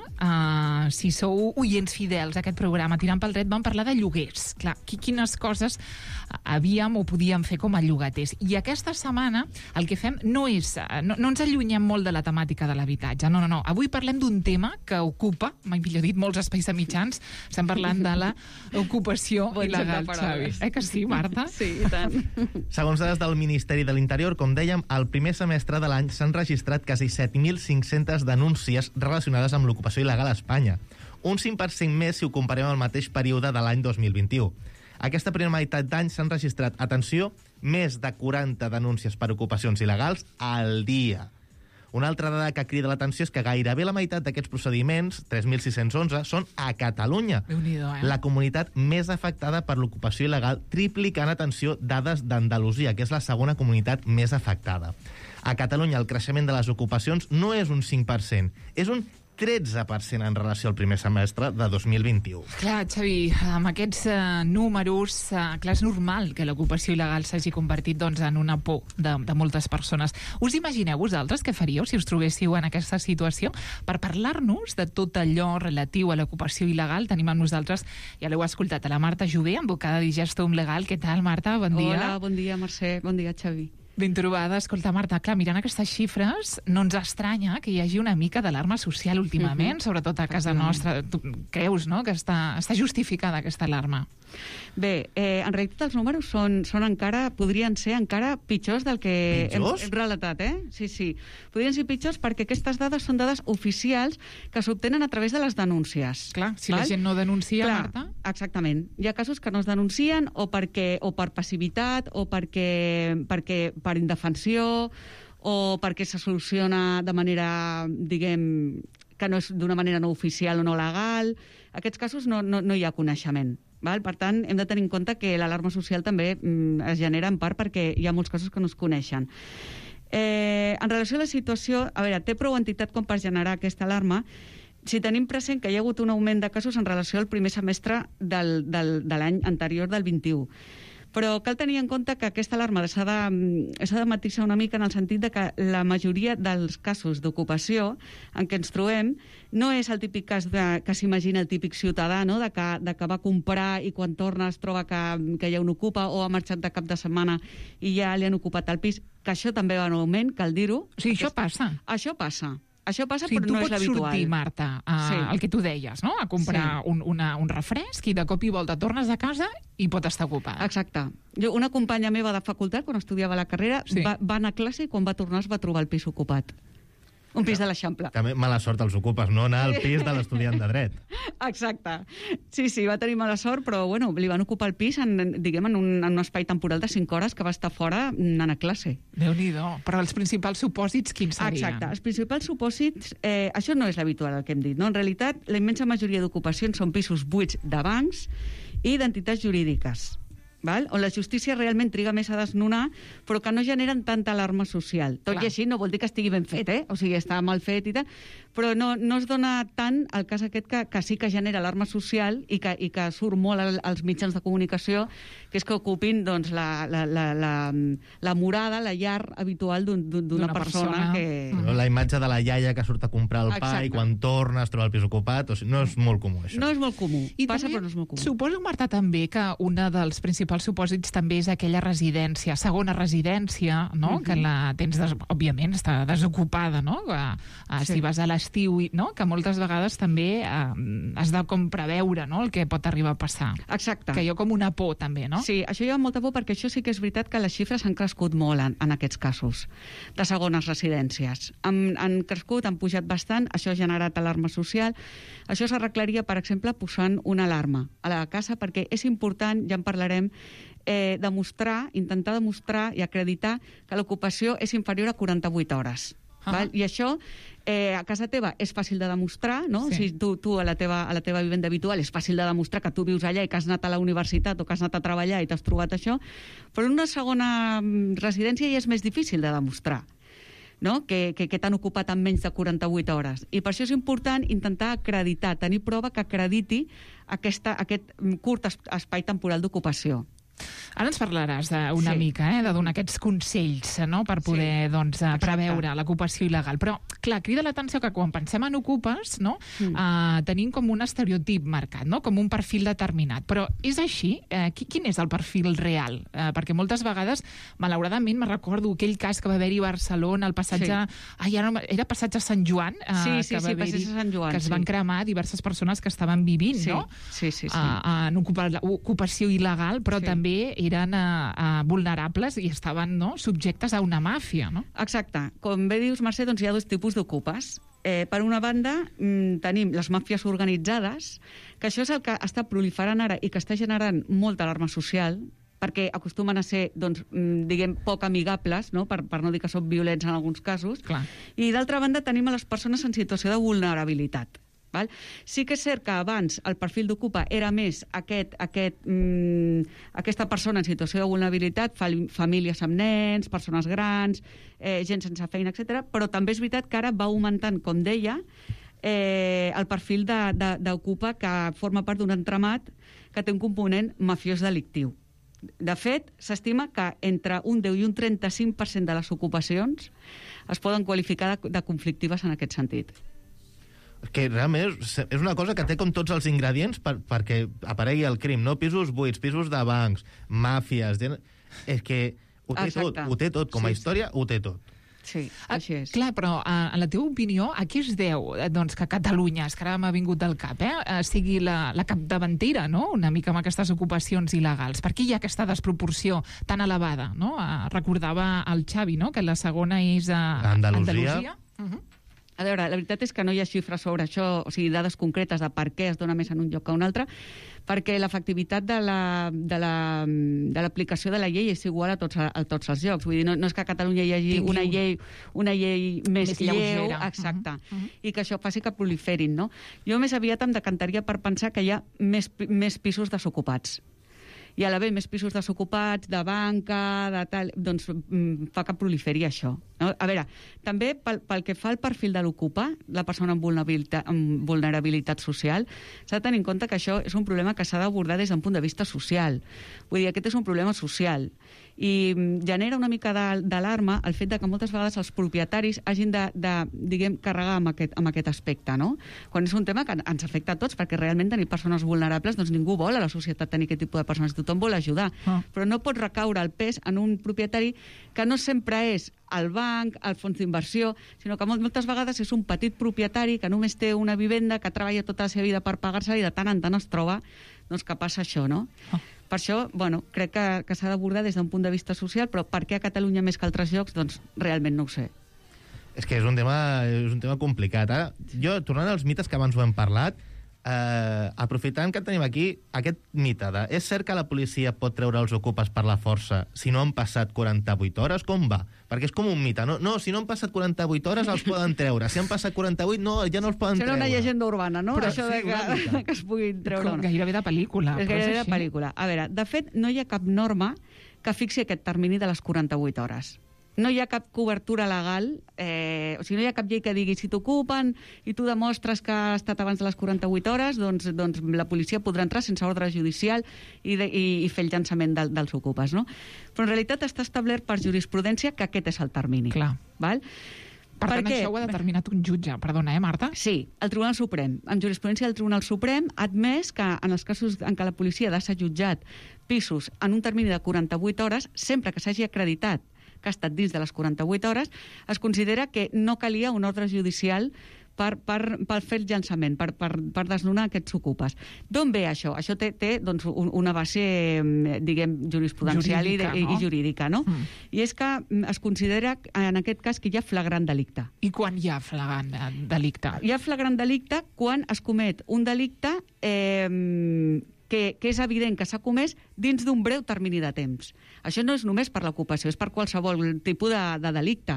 si sou oients fidels a aquest programa, tirant pel dret, vam parlar de lloguers. Clar, quines coses havíem o podíem fer com a llogaters. I aquesta setmana el que fem no ens allunyem molt de la temàtica de l'habitatge. No. Avui parlem d'un tema que ocupa, mai millor dit, molts espais de mitjans. Estem parlant de l'ocupació il·legal, Xavi. Que sí, Marta? Sí, i tant. Segons dades del Ministeri de l'Interior, com dèiem, al primer semestre de l'any s'han registrat quasi 7.500 denúncies relacionades amb l'ocupació il·legal a Espanya. Un 5% més si ho comparem al mateix període de l'any 2021. Aquesta primera meitat d'any s'han registrat, atenció, més de 40 denúncies per ocupacions il·legals al dia. Una altra dada que crida l'atenció és que gairebé la meitat d'aquests procediments, 3.611, són a Catalunya. La comunitat més afectada per l'ocupació il·legal, triplicant, atenció, dades d'Andalusia, que és la segona comunitat més afectada. A Catalunya el creixement de les ocupacions no és un 5%, és un 13% en relació al primer semestre de 2021. Clar, Xavi, amb aquests números, clar, és normal que l'ocupació il·legal s'hagi convertit en una por de moltes persones. Us imagineu vosaltres què faríeu si us trobéssiu en aquesta situació? Per parlar-nos de tot allò relatiu a l'ocupació il·legal, tenim amb nosaltres, ja l'heu escoltat, a la Marta Jové, advocada de Digestum Legal. Què tal, Marta? Bon dia. Hola, bon dia, Mercè. Bon dia, Xavi. Ben trobada. Escolta, Marta, clar, mirant aquestes xifres, no ens estranya que hi hagi una mica d'alarma social últimament, sobretot a casa nostra. Tu creus, no?, que està justificada aquesta alarma? Bé, en realitat els números podrien ser encara pitjors del que hem relatat, Sí. Podrien ser pitjors perquè aquestes dades són dades oficials que s'obtenen a través de les denúncies. Clar, si la gent no denuncia, Marta... Exactament. Hi ha casos que no es denuncien o per passivitat o per indefensió o perquè se soluciona de manera, diguem, que no és d'una manera no oficial o no legal. Aquests casos no hi ha coneixement. Val? Per tant, hem de tenir en compte que l'alarma social també es genera en part perquè hi ha molts casos que no es coneixen. En relació a la situació, a veure, té prou entitat com per generar aquesta alarma si tenim present que hi ha hagut un augment de casos en relació al primer semestre de l'any anterior, del 21. Però cal tenir en compte que aquesta alarma s'ha de matisar una mica en el sentit de que la majoria dels casos d'ocupació en què ens trobem no és el típic cas que s'imagina el típic ciutadà, no?, de que va comprar i quan torna es troba que ja un ocupa o ha marxat de cap de setmana i ja li han ocupat el pis, que això també va en augment, cal dir-ho. O sigui, això passa? Això passa. Això passa, sí, però no és l'habitual. Tu pots sortir, Marta, el que tu deies, no?, a comprar un refresc i de cop i volta tornes a casa i pot estar ocupada. Exacte. Una companya meva de facultat, quan estudiava la carrera, va anar a classe i quan va tornar es va trobar el pis ocupat. Un pis de l'Eixample. També mala sort els ocupes, no anar al pis de l'estudiant de dret. Exacte. Sí, va tenir mala sort, però bueno, li van ocupar el pis en un espai temporal de 5 hores que va estar fora anant a classe. Déu-n'hi-do. Però els principals supòsits quins serien? Exacte. Els principals supòsits, això no és l'habitual el que hem dit, no? En realitat, la immensa majoria d'ocupacions són pisos buits de bancs i d'entitats jurídiques, on la justícia realment triga més a desnonar, però que no generen tanta alarma social. Tot i així no vol dir que estigui ben fet, O sigui, està mal fet i tal, però no es dona tant el cas aquest que sí que genera alarma social i que surt molt als mitjans de comunicació, que és que ocupin doncs, la morada, la llar habitual d'una persona que... La imatge de la iaia que surt a comprar el pa i quan torna es troba el pis ocupat, o sigui, no és molt comú, això. No és molt comú. I passa, però no és molt comú. Suposo, Marta, també que un dels principals supòsits també és aquella residència, segona residència, no?, que la tens, òbviament, està desocupada, no?, si vas a l'estiu, no?, que moltes vegades també has de com preveure, no?, el que pot arribar a passar. Exacte. Que hi ha com una por, també, no? Sí, això hi ha molta por perquè això sí que és veritat que les xifres han crescut molt en aquests casos de segones residències. Han crescut, han pujat bastant, això ha generat alarma social. Això s'arreglaria, per exemple, posant una alarma a la casa, perquè és important, ja en parlarem, intentar demostrar i acreditar que l'ocupació és inferior a 48 hores. Val? I això a casa teva és fàcil de demostrar, no? Sí. Si tu a la teva vivenda habitual és fàcil de demostrar que tu vius allà i que has anat a la universitat o que has anat a treballar i t'has trobat això, però en una segona residència ja és més difícil de demostrar, no? Que t'han ocupat en menys de 48 hores. I per això és important intentar acreditar, tenir prova que acrediti aquest curt espai temporal d'ocupació. Ara ens parlaràs una mica, de donar aquests consells, no?, per poder preveure l'ocupació il·legal. Però, clar, crida l'atenció que quan pensem en ocupes, no, tenim com un estereotip marcat, no?, com un perfil determinat. Però és així? Quin és el perfil real? Perquè moltes vegades, malauradament, me recordo aquell cas que va haver-hi a Barcelona, el passatge... Era passatge Sant Joan, passatge Sant Joan, que es van cremar diverses persones que estaven vivint, no?, en ocupació il·legal, però també eren vulnerables i estaven subjectes a una màfia, no? Exacte. Com bé dius, Mercè, doncs hi ha dos tipus d'ocupes. Per una banda, tenim les màfies organitzades, que això és el que està proliferant ara i que està generant molta alarma social, perquè acostumen a ser, doncs, diguem, poc amigables, no?, per no dir que són violents en alguns casos. Clar. I d'altra banda tenim a les persones en situació de vulnerabilitat. Val? Sí que és cert que abans el perfil d'ocupa era més aquesta persona en situació de vulnerabilitat, famílies amb nens, persones grans, gent sense feina, etc. Però també és veritat que ara va augmentant, com deia, el perfil d'ocupa que forma part d'un entramat que té un component mafiós delictiu. De fet, s'estima que entre un 10 i un 35% de les ocupacions es poden qualificar de conflictives en aquest sentit. Que realment és una cosa que té com tots els ingredients perquè aparegui el crim, no? Pisos buits, pisos de bancs, màfies... És que ho té tot, com a història ho té tot. Sí, així és. Clar, però en la teva opinió, a què es deu doncs, que Catalunya, és que ara m'ha vingut del cap, sigui la capdavantera, no?, una mica amb aquestes ocupacions il·legals? Per què hi ha aquesta desproporció tan elevada, no? Recordava el Xavi, no?, que la segona és Andalusia. A veure, la veritat és que no hi ha xifres sobre això, o sigui, dades concretes de per què es dona més en un lloc que en un altre, perquè l'efectivitat de l'aplicació de la llei és igual a tots els llocs. Vull dir, no és que a Catalunya hi hagi una llei més lleu, exacte, i que això faci que proliferin, no? Jo més aviat em decantaria per pensar que hi ha més pisos desocupats. I a la vegada més pisos desocupats, de banca, de tal, doncs fa que proliferi això. No? A veure, també pel que fa al perfil de l'ocupa, la persona amb vulnerabilitat social, s'ha de tenir en compte que això és un problema que s'ha d'abordar des d'un punt de vista social. Vull dir, aquest és un problema social. I genera una mica d'alarma el fet de que moltes vegades els propietaris hagin de diguem, carregar amb aquest aspecte, no? Quan és un tema que ens afecta a tots, perquè realment tenir persones vulnerables, doncs ningú vol a la societat tenir aquest tipus de persones, tothom vol ajudar, però no pot recaure el pes en un propietari que no sempre és el banc, el fons d'inversió, sinó que moltes vegades és un petit propietari que només té una vivenda, que treballa tota la seva vida per pagar-se i de tant en tant es troba doncs, que passa això, no? Per això, bueno, crec que s'ha d'abordar des d'un punt de vista social, però per què a Catalunya més que altres llocs? Doncs realment no ho sé. És que és un tema complicat. Ara, jo, tornant als mites que abans ho hem parlat, aprofitant que tenim aquí aquest mite de és cert que la policia pot treure els ocupes per la força si no han passat 48 hores? Com va? Perquè és com un mite. No, si no han passat 48 hores els poden treure. Si han passat 48, no, ja no els poden treure. Serà una llegenda urbana, no? Però això sí, que es puguin treure. Gairebé de pel·lícula. És gairebé de pel·lícula. A veure, de fet, no hi ha cap norma que fixi aquest termini de les 48 hores. No hi ha cap cobertura legal, o sigui, no hi ha cap llei que digui si t'ocupen i tu demostres que ha estat abans de les 48 hores, doncs la policia podrà entrar sense ordre judicial i fer el llançament dels ocupes, no? Però en realitat està establert per jurisprudència que aquest és el termini. Clar. Val? Per tant, això ho ha determinat un jutge. Perdona, Marta? Sí, el Tribunal Suprem. En jurisprudència del Tribunal Suprem ha admès que en els casos en què la policia ha s'ha pisos en un termini de 48 hores, sempre que s'hagi acreditat que ha estat dins de les 48 hores, es considera que no calia un ordre judicial per fer el llançament, per desnonar aquests ocupes. D'on ve això? Això té doncs, una base, diguem, jurisprudencial i jurídica, no? I és que es considera, en aquest cas, que hi ha flagrant delicte. I quan hi ha flagrant delicte? Hi ha flagrant delicte quan es comet un delicte que és evident que s'ha comès dins d'un breu termini de temps. Això no és només per l'ocupació, és per qualsevol tipus de delicte.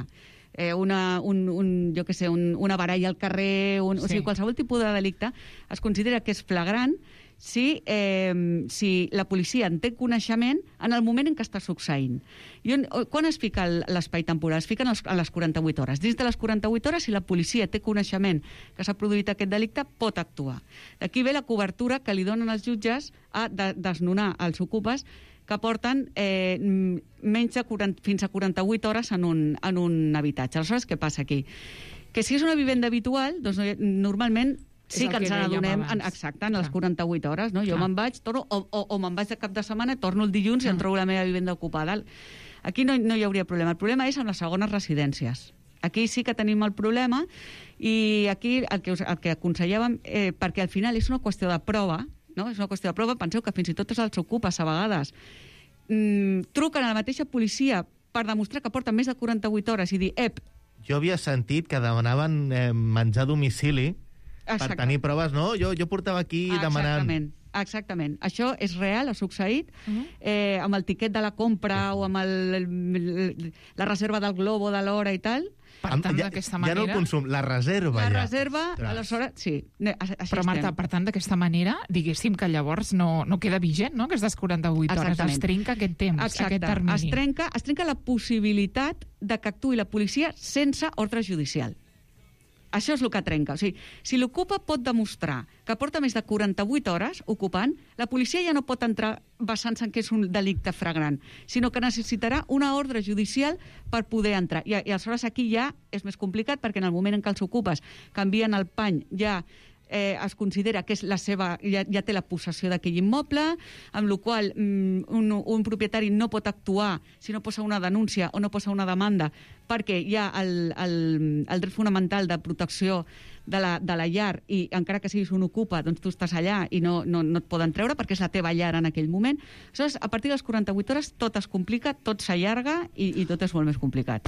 Jo què sé, una baralla al carrer, o sigui, qualsevol tipus de delicte es considera que és flagrant si la policia en té coneixement en el moment en què està succeint. Quan es fica l'espai temporal? Es fica a les 48 hores. Dins de les 48 hores, si la policia té coneixement que s'ha produït aquest delicte, pot actuar. D'aquí ve la cobertura que li donen els jutges a desnonar els ocupes que porten menys de fins a 48 hores en un habitatge. Aleshores, què passa aquí? Que si és una vivenda habitual, doncs normalment sí que ens n'adonem exacte, en les 48 hores. No? Jo me'n vaig, torno, o me'n vaig de cap de setmana, torno el dilluns i em trobo la meva vivenda ocupada. Aquí no hi hauria problema. El problema és amb les segones residències. Aquí sí que tenim el problema i aquí el que aconsellàvem, perquè al final és una qüestió de prova, no? És una qüestió de prova, penseu que fins i tot els ocupes a vegades truquen a la mateixa policia per demostrar que porten més de 48 hores i dir, jo havia sentit que demanaven menjar a domicili per tenir proves, no? Jo portava aquí demanant... Exactament. Això és real, ha succeït, amb el tiquet de la compra o amb la reserva del globo de l'hora i tal. Per tant, d'aquesta manera... Ja no el consum, la reserva ja. La reserva, aleshores, sí. Però, Marta, per tant, d'aquesta manera, diguéssim que llavors no queda vigent, no?, aquestes 48 hores. Es trenca aquest temps, aquest termini. Es trenca la possibilitat de que actuï la policia sense ordre judicial. Això és el que trenca. O sigui, si l'ocupa pot demostrar que porta més de 48 hores ocupant, la policia ja no pot entrar basant-se en que és un delicte flagrant, sinó que necessitarà una ordre judicial per poder entrar. I aleshores aquí ja és més complicat, perquè en el moment en què els ocupes canvien el pany, ja es considera que és la seva, ja té la possessió d'aquell immoble, amb la qual un propietari no pot actuar si no posa una denúncia o no posa una demanda, perquè hi ha el dret fonamental de protecció de la llar, i encara que siguis un ocupa, doncs tu estàs allà i no et poden treure perquè és la teva llar en aquell moment. Aleshores, a partir de les 48 hores tot es complica, tot s'allarga i tot és molt més complicat. Per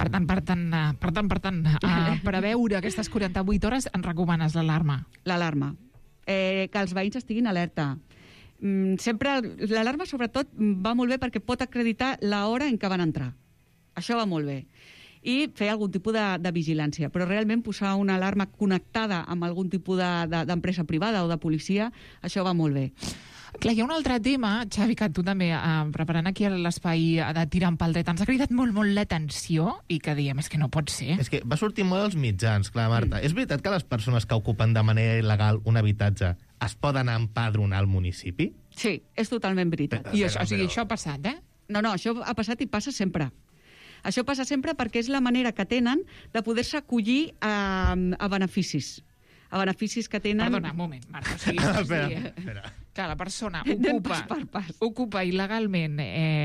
tant, per a veure aquestes 48 hores ens recomanes l'alarma. L'alarma. Que els veïns estiguin alerta. Sempre l'alarma, sobretot, va molt bé perquè pot acreditar l'hora en què van entrar. Això va molt bé. I fer algun tipus de vigilància. Però realment posar una alarma connectada amb algun tipus d'empresa privada o de policia, això va molt bé. Clar, hi ha un altre tema, Xavi, que tu també, preparant aquí l'espai de Tirant pel Dret, ens ha cridat molt l'atenció i que diem, és que no pot ser. És que va sortir molt als mitjans, clar, Marta. És veritat que les persones que ocupen de manera il·legal un habitatge es poden empadronar al municipi? Sí, és totalment veritat. I això, o sigui, això ha passat, No, això ha passat i passa sempre. Això passa sempre perquè és la manera que tenen de poder-se acollir a beneficis. A beneficis que tenen... Perdona, un moment, Marta. O sigui, espera. Que la persona ocupa il·legalment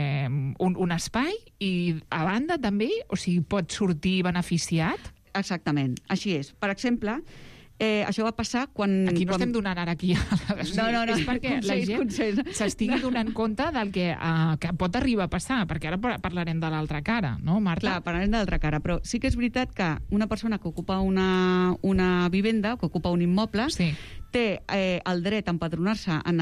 un espai i, a banda, també, o sigui, pot sortir beneficiat? Exactament, així és. Per exemple, això va passar quan... Aquí no estem donant ara aquí... No. És perquè la gent s'estigui donant compte del que pot arribar a passar, perquè ara parlarem de l'altra cara, no, Marta? Clar, parlarem de l'altra cara, però sí que és veritat que una persona que ocupa una vivenda, que ocupa un immoble, té el dret a empadronar-se en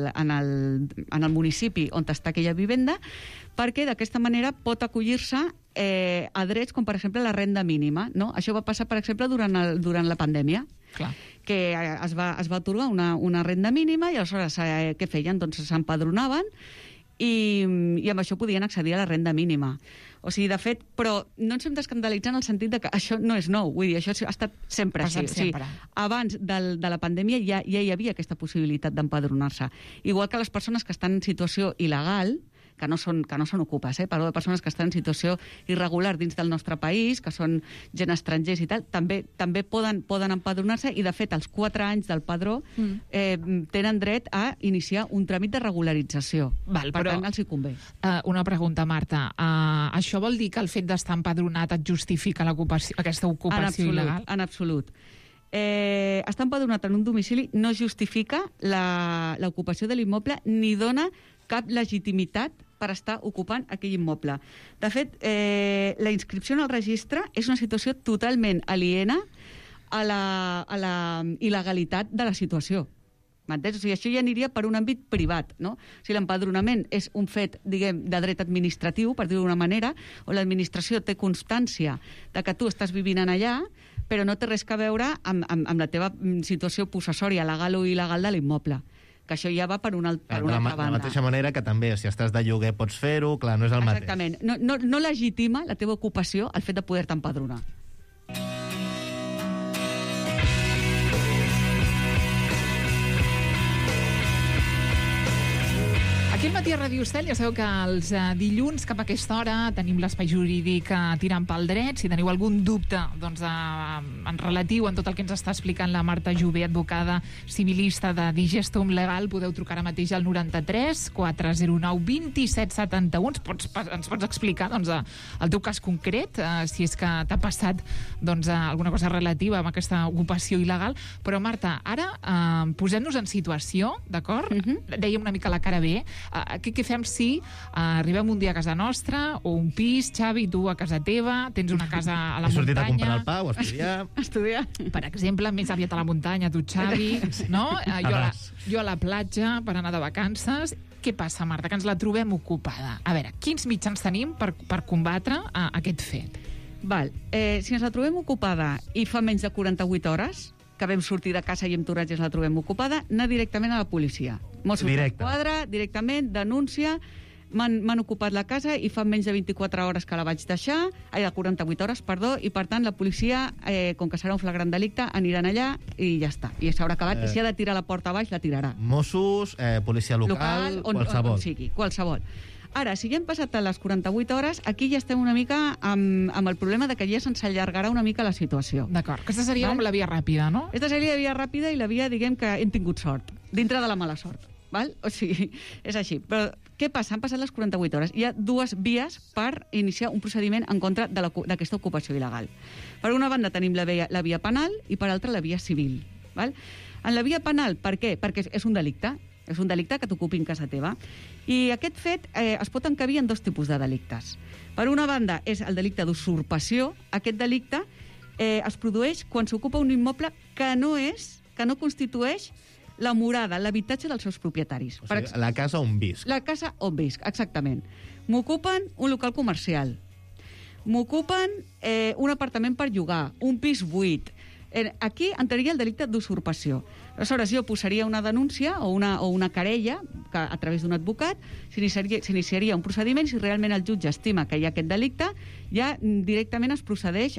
el municipi on està aquella vivenda, perquè d'aquesta manera pot acollir-se a drets com, per exemple, la renda mínima. No? Això va passar, per exemple, durant la pandèmia. Clar. Que es va atorgar una renda mínima i aleshores què feien? Doncs s'empadronaven i amb això podien accedir a la renda mínima. O sigui, de fet, però no ens hem d'escandalitzar en el sentit de que això no és nou, vull dir, això ha estat sempre així. O sigui, abans de la pandèmia ja hi havia aquesta possibilitat d'empadronar-se. Igual que les persones que estan en situació il·legal, que no són ocupes, parlo de persones que estan en situació irregular dins del nostre país, que són gent estrangers i tal, també poden empadronar-se i, de fet, als 4 anys del padró tenen dret a iniciar un tràmit de regularització. Per tant, els hi convé. Una pregunta, Marta. Això vol dir que el fet d'estar empadronat et justifica aquesta ocupació il·legal? En absolut. Estar empadronat en un domicili no justifica l'ocupació de l'immoble ni dona cap legitimitat per estar ocupant aquell immoble. De fet, la inscripció en el registre és una situació totalment aliena a la il·legalitat de la situació. M'entens? O sigui, això ja aniria per un àmbit privat, no? O sigui, l'empadronament és un fet, diguem, de dret administratiu, per dir-ho d'una manera, on l'administració té constància de que tu estàs vivint en allà, però no té res a veure amb la teva situació possessòria, legal o il·legal, de l'immoble. Que això ja va per una altra banda. De la mateixa manera que també, si estàs de lloguer, pots fer-ho, clar, no és el mateix. Exactament. No legitima la teva ocupació el fet de poder-te empadronar. Aquí al matí a Ràdio Estel ja sabeu que els dilluns cap a aquesta hora tenim l'espai jurídic tirant pel dret. Si teniu algun dubte en relatiu en tot el que ens està explicant la Marta Jové, advocada civilista de Digestum Legal, podeu trucar ara mateix al 93 409 27 71. Ens pots explicar el teu cas concret, si és que t'ha passat alguna cosa relativa amb aquesta ocupació il·legal. Però Marta, ara posem-nos en situació, d'acord? Dèiem una mica la cara B. Què fem si arribem un dia a casa nostra o un pis, Xavi, tu a casa teva, tens una casa a la muntanya... He sortit a comprar el pa o a estudiar. Per exemple, més aviat a la muntanya, tu, Xavi, no? Jo a la platja per anar de vacances. Què passa, Marta, que ens la trobem ocupada? A veure, quins mitjans tenim per combatre aquest fet? Si ens la trobem ocupada i fa menys de 48 hores, que vam sortir de casa i hem tornat i ens la trobem ocupada, anar directament a la policia. Mossos d'Esquadra, directament, denúncia, m'han ocupat la casa i fa menys de 24 hores que la vaig deixar, de 48 hores, perdó, i per tant la policia, com que serà un flagrant delicte, aniran allà i ja està. I s'haurà acabat, i si ha de tirar la porta a baix, la tirarà. Mossos, policia local, qualsevol. On sigui, qualsevol. Ara, si ja hem passat a les 48 hores, aquí ja estem una mica amb el problema de que ja se'ns allargarà una mica la situació. D'acord, aquesta seria com la via ràpida, no? Aquesta seria la via ràpida i la via, diguem, que hem tingut sort, dintre de la mala sort. O sigui, és així. Però què passa? Han passat les 48 hores. Hi ha dues vies per iniciar un procediment en contra d'aquesta ocupació il·legal. Per una banda tenim la via penal i per altra la via civil. En la via penal, per què? Perquè és un delicte. És un delicte que t'ocupin casa teva. I aquest fet es pot encabir en dos tipus de delictes. Per una banda és el delicte d'usurpació. Aquest delicte es produeix quan s'ocupa un immoble que no constitueix la morada, l'habitatge dels seus propietaris. O sigui, la casa on visc. La casa on visc, exactament. M'ocupen un local comercial. M'ocupen un apartament per llogar, un pis buit. Aquí entraria el delicte d'usurpació. Aleshores, jo posaria una denúncia o una querella que a través d'un advocat s'iniciaria un procediment. Si realment el jutge estima que hi ha aquest delicte, ja directament es procedeix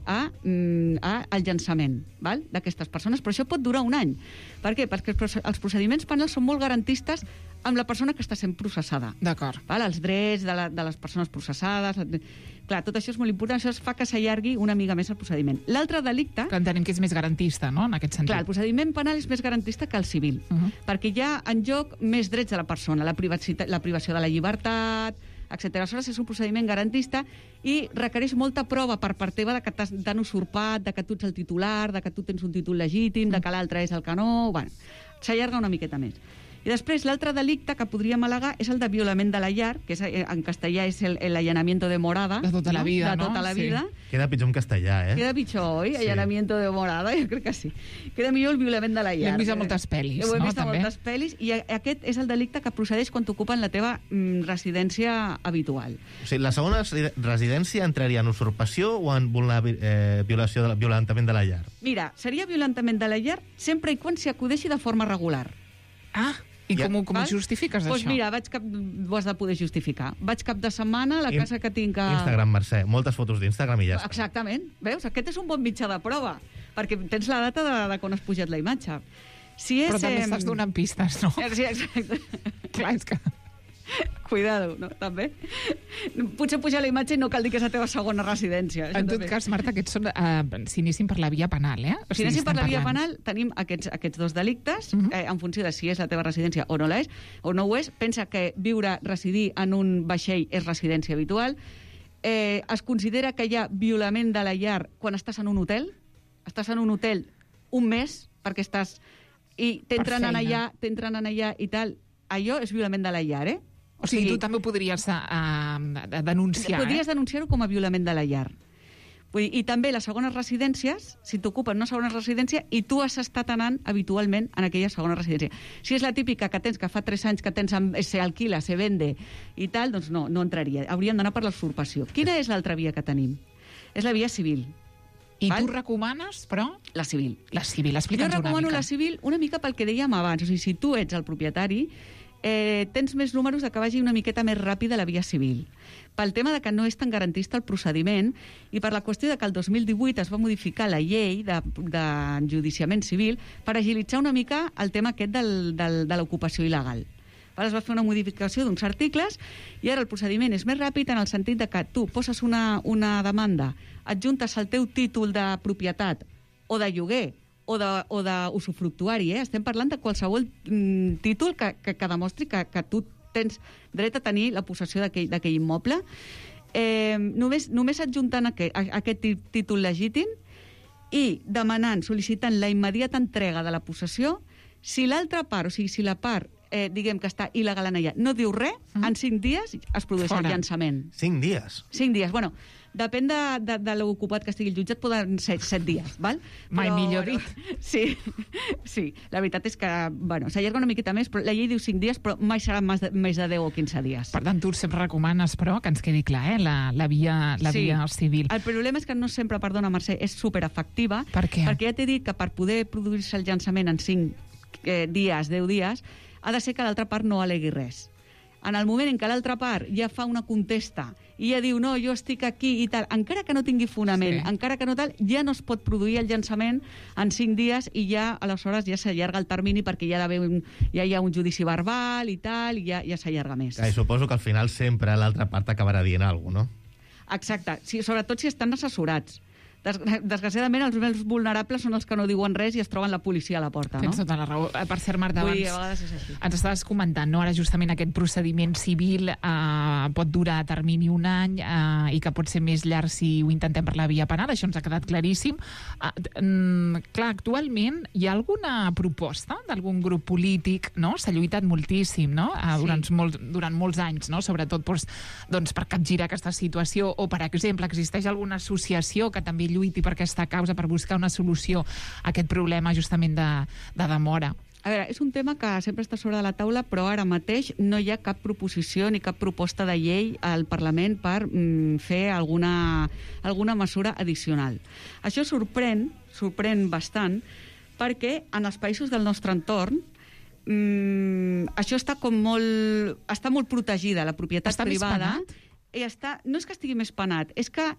al llançament d'aquestes persones. Però això pot durar un any. Per què? Perquè els procediments penals són molt garantistes amb la persona que està sent processada. D'acord. Els drets de les persones processades... Clar, tot això és molt important, això fa que s'allargui una mica més el procediment. L'altre delicte... Que entenem que és més garantista, no?, en aquest sentit. Clar, el procediment penal és més garantista que el civil, perquè hi ha en joc més drets de la persona, la privació de la llibertat, etc. Aleshores, és un procediment garantista i requereix molta prova per part teva de que t'han usurpat, de que tu ets el titular, de que tu tens un títol legítim, de que l'altre és el que no... Bueno, s'allarga una miqueta més. I després, l'altre delicte que podríem al·legar és el de violament de la llar, que en castellà és el allanamiento de morada. De tota la vida, no? De tota la vida. Queda pitjor en castellà, Queda pitjor, oi? Sí. Allanamiento de morada, jo crec que sí. Queda millor el violament de la llar. L'hem vist a moltes pel·lis, no? Ho hem vist a moltes pel·lis, i aquest és el delicte que procedeix quan t'ocupen la teva residència habitual. O sigui, la segona residència entraria en usurpació o en violentament de la llar? Mira, seria violentament de la llar sempre i quan s'hi acudeixi de forma regular. I com ho justifiques, això? Doncs mira, ho has de poder justificar. Vaig cap de setmana a la casa que tinc a... Instagram, Mercè. Moltes fotos d'Instagram i ja està. Exactament. Veus? Aquest és un bon mitjà de prova, perquè tens la data de quan has pujat la imatge. Però també estàs donant pistes, no? Sí, exacte. Clar, és que... Cuidado, no? També. Potser pujar la imatge i no cal dir que és la teva segona residència. En tot cas, Marta, aquests són, si anéssim per la via penal, Si anéssim per la via penal, tenim aquests dos delictes, en funció de si és la teva residència o no l'és, o no ho és. Pensa que residir en un vaixell és residència habitual. Es considera que hi ha violament de la llar quan estàs en un hotel. Estàs en un hotel un mes, perquè estàs... I t'entren allà i tal. Allò és violament de la llar, O sigui, tu també ho podries denunciar, Podries denunciar-ho com a violament de la llar. I també les segones residències, si t'ocupen una segona residència i tu has estat anant habitualment en aquella segona residència. Si és la típica que tens, que fa 3 anys que tens, se alquila, se vende i tal, doncs no entraria. Hauríem d'anar per l'usurpació. Quina és l'altra via que tenim? És la via civil. I tu recomanes, però? La civil. La civil, explica'ns una mica. Jo recomano la civil una mica pel que dèiem abans. O sigui, si tu ets el propietari, tens més números de que vagi una miqueta més ràpida la via civil. Pel tema de que no és tan garantista el procediment i per la qüestió de que el 2018 es va modificar la llei d'enjudiciament civil per agilitzar una mica el tema aquest de l'ocupació il·legal. Es va fer una modificació d'uns articles i ara el procediment és més ràpid en el sentit de que tu poses una demanda, adjuntes el teu títol de propietat o de lloguer o d'usufructuari, estem parlant de qualsevol títol que demostri que tu tens dret a tenir la possessió d'aquell immoble. Només adjuntant aquest títol legítim i sol·licitant la immediata entrega de la possessió, si l'altra part, o sigui, si la part diguem que està il·legal en ella, no diu res, en 5 dies es produeix el llançament. 5 dies? 5 dies, bueno, depèn de l'ocupat que estigui el jutjat, poden ser 7 dies, val? Mai millor dit. Sí, la veritat és que, bueno, s'allarga una miqueta més, però la llei diu 5 dies, però mai serà més de 10 o 15 dies. Per tant, tu sempre recomanes, però, que ens quedi clar, la via civil. El problema és que no sempre, perdona, Mercè, és superefectiva. Per què? Perquè ja t'he dit que per poder produir-se el llançament en 5 dies, 10 dies, ha de ser que l'altra part no alegui res. En el moment en què l'altra part ja fa una contesta i ja diu, no, jo estic aquí i tal, encara que no tingui fonament, encara que no tal, ja no es pot produir el llançament en 5 dies i ja, aleshores, ja s'allarga el termini perquè ja hi ha un judici verbal i tal, i ja s'allarga més. I suposo que al final sempre l'altra part acabarà dient alguna cosa, no? Exacte, sobretot si estan assessorats. Desgraciadament, els més vulnerables són els que no diuen res i es troben la policia a la porta, no? Tens tota la raó. Per cert, Marta, a vegades és així. Ens estaves comentant, no?, ara justament aquest procediment civil pot durar a termini 1 any i que pot ser més llarg si ho intentem per la via penal, això ens ha quedat claríssim. Clar, actualment hi ha alguna proposta d'algun grup polític, no?, s'ha lluitat moltíssim, no?, durant molts anys, no?, sobretot per capgirar aquesta situació, o, per exemple, existeix alguna associació que també lluiti per aquesta causa, per buscar una solució a aquest problema justament de demora. A veure, és un tema que sempre està sobre de la taula, però ara mateix no hi ha cap proposició ni cap proposta de llei al Parlament per fer alguna mesura addicional. Això sorprèn bastant, perquè en els països del nostre entorn això està molt protegida, la propietat privada. No és que estigui més penat, és que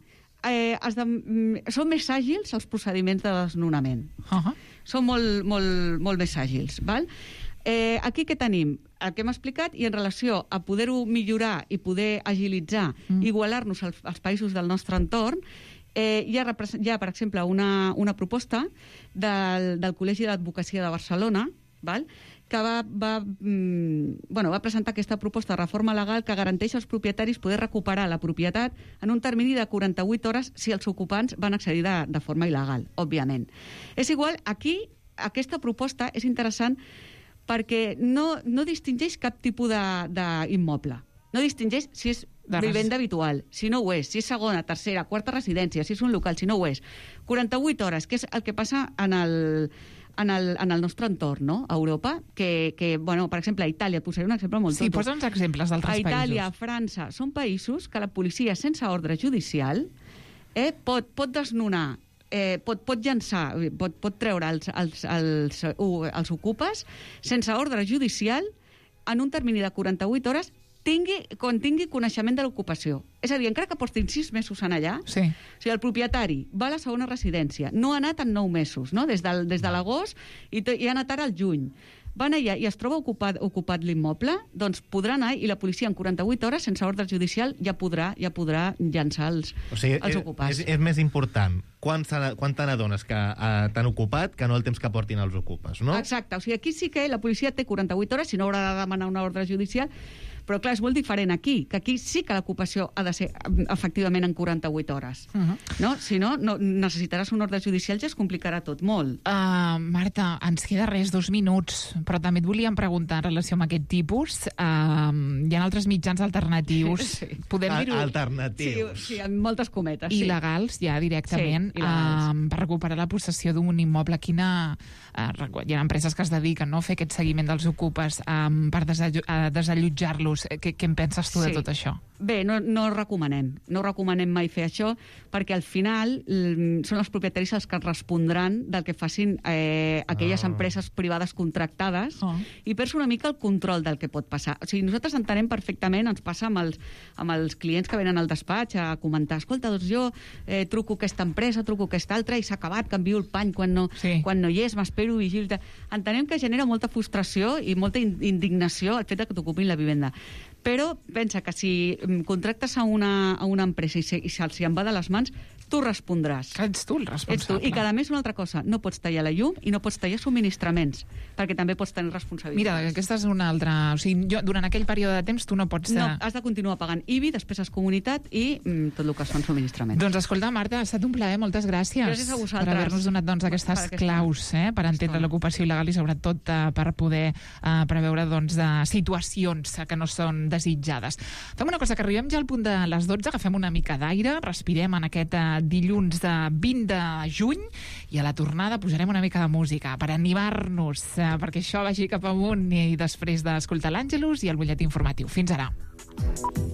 són més àgils els procediments de desnonament. Són molt més àgils. Val? Aquí què tenim? El que hem explicat, i en relació a poder-ho millorar i poder agilitzar, igualar-nos als països del nostre entorn, hi ha, per exemple, una proposta del Col·legi d'Advocacia de Barcelona, val? Que va presentar aquesta proposta de reforma legal que garanteix als propietaris poder recuperar la propietat en un termini de 48 hores si els ocupants van accedir de forma il·legal, òbviament. És igual, aquí aquesta proposta és interessant perquè no distingeix cap tipus d'immoble. No distingeix si és vivenda habitual, si no ho és, si és segona, tercera, quarta residència, si és un local, si no ho és. 48 hores, que és el que passa en el nostre entorn, no?, a Europa, que bueno, per exemple, a Itàlia, et posaré un exemple molt tonto. Sí, posa'ns exemples d'altres països. A Itàlia, a França, són països que la policia, sense ordre judicial, pot desnonar, pot llançar, pot treure els ocupes sense ordre judicial en un termini de 48 hores quan tingui coneixement de l'ocupació. És a dir, encara que portin 6 mesos en allà, o sigui, el propietari va a la segona residència, no ha anat en 9 mesos, no?, des de l'agost i ha anat ara al juny. Va anar allà i es troba ocupat l'immoble, doncs podrà anar i la policia en 48 hores, sense ordre judicial, ja podrà llançar els ocupats. És més important quan te n'adones que t'han ocupat que no el temps que portin els ocupes, no? Exacte, o sigui, aquí sí que la policia té 48 hores, si no haurà de demanar una ordre judicial, però clar, és molt diferent aquí, que aquí sí que l'ocupació ha de ser efectivament en 48 hores. No? Si no, necessitaràs un ordre judicial, ja es complicarà tot molt. Marta, ens queda 2 minuts, però també et volíem preguntar en relació amb aquest tipus. Hi ha altres mitjans alternatius. Podem dir-ho? Alternatius. Sí, amb moltes cometes. Il·legals, ja directament, per recuperar la possessió d'un immoble. Hi ha empreses que es dediquen a fer aquest seguiment dels ocupes per desallotjar-los. Què en penses tu de tot això? Bé, no recomanem mai fer això, perquè al final són els propietaris els que respondran del que facin aquelles empreses privades contractades i perds una mica el control del que pot passar. O sigui, nosaltres entenem perfectament, ens passa amb els clients que venen al despatx a comentar, escolta, doncs jo truco aquesta empresa, truco aquesta altra i s'ha acabat, canvio el pany quan no hi és, m'espero, vigil... Entenem que genera molta frustració i molta indignació el fet que t'ocupin la vivenda. Però pensa que si contractes a una empresa i se'ls en va de les mans, tu respondràs. Ets tu el responsable. I que, a més, una altra cosa, no pots tallar la llum i no pots tallar subministraments, perquè també pots tenir responsabilitats. Mira, aquesta és una altra... O sigui, durant aquell període de temps tu no pots... No, has de continuar pagant IBI, despeses comunitat i tot el que són subministraments. Doncs escolta, Marta, ha estat un plaer, moltes gràcies. Gràcies a vosaltres. Per haver-nos donat aquestes claus per entendre l'ocupació il·legal i sobretot per poder preveure situacions que no són desitjades. Fem una cosa, que arribem ja al punt de les 12, agafem una mica d'aire, respirem en aquest dilluns de 20 de juny i a la tornada posarem una mica de música per animar-nos, perquè això vagi cap amunt i després d'escoltar l'Àngelus i el butlletí informatiu. Fins ara.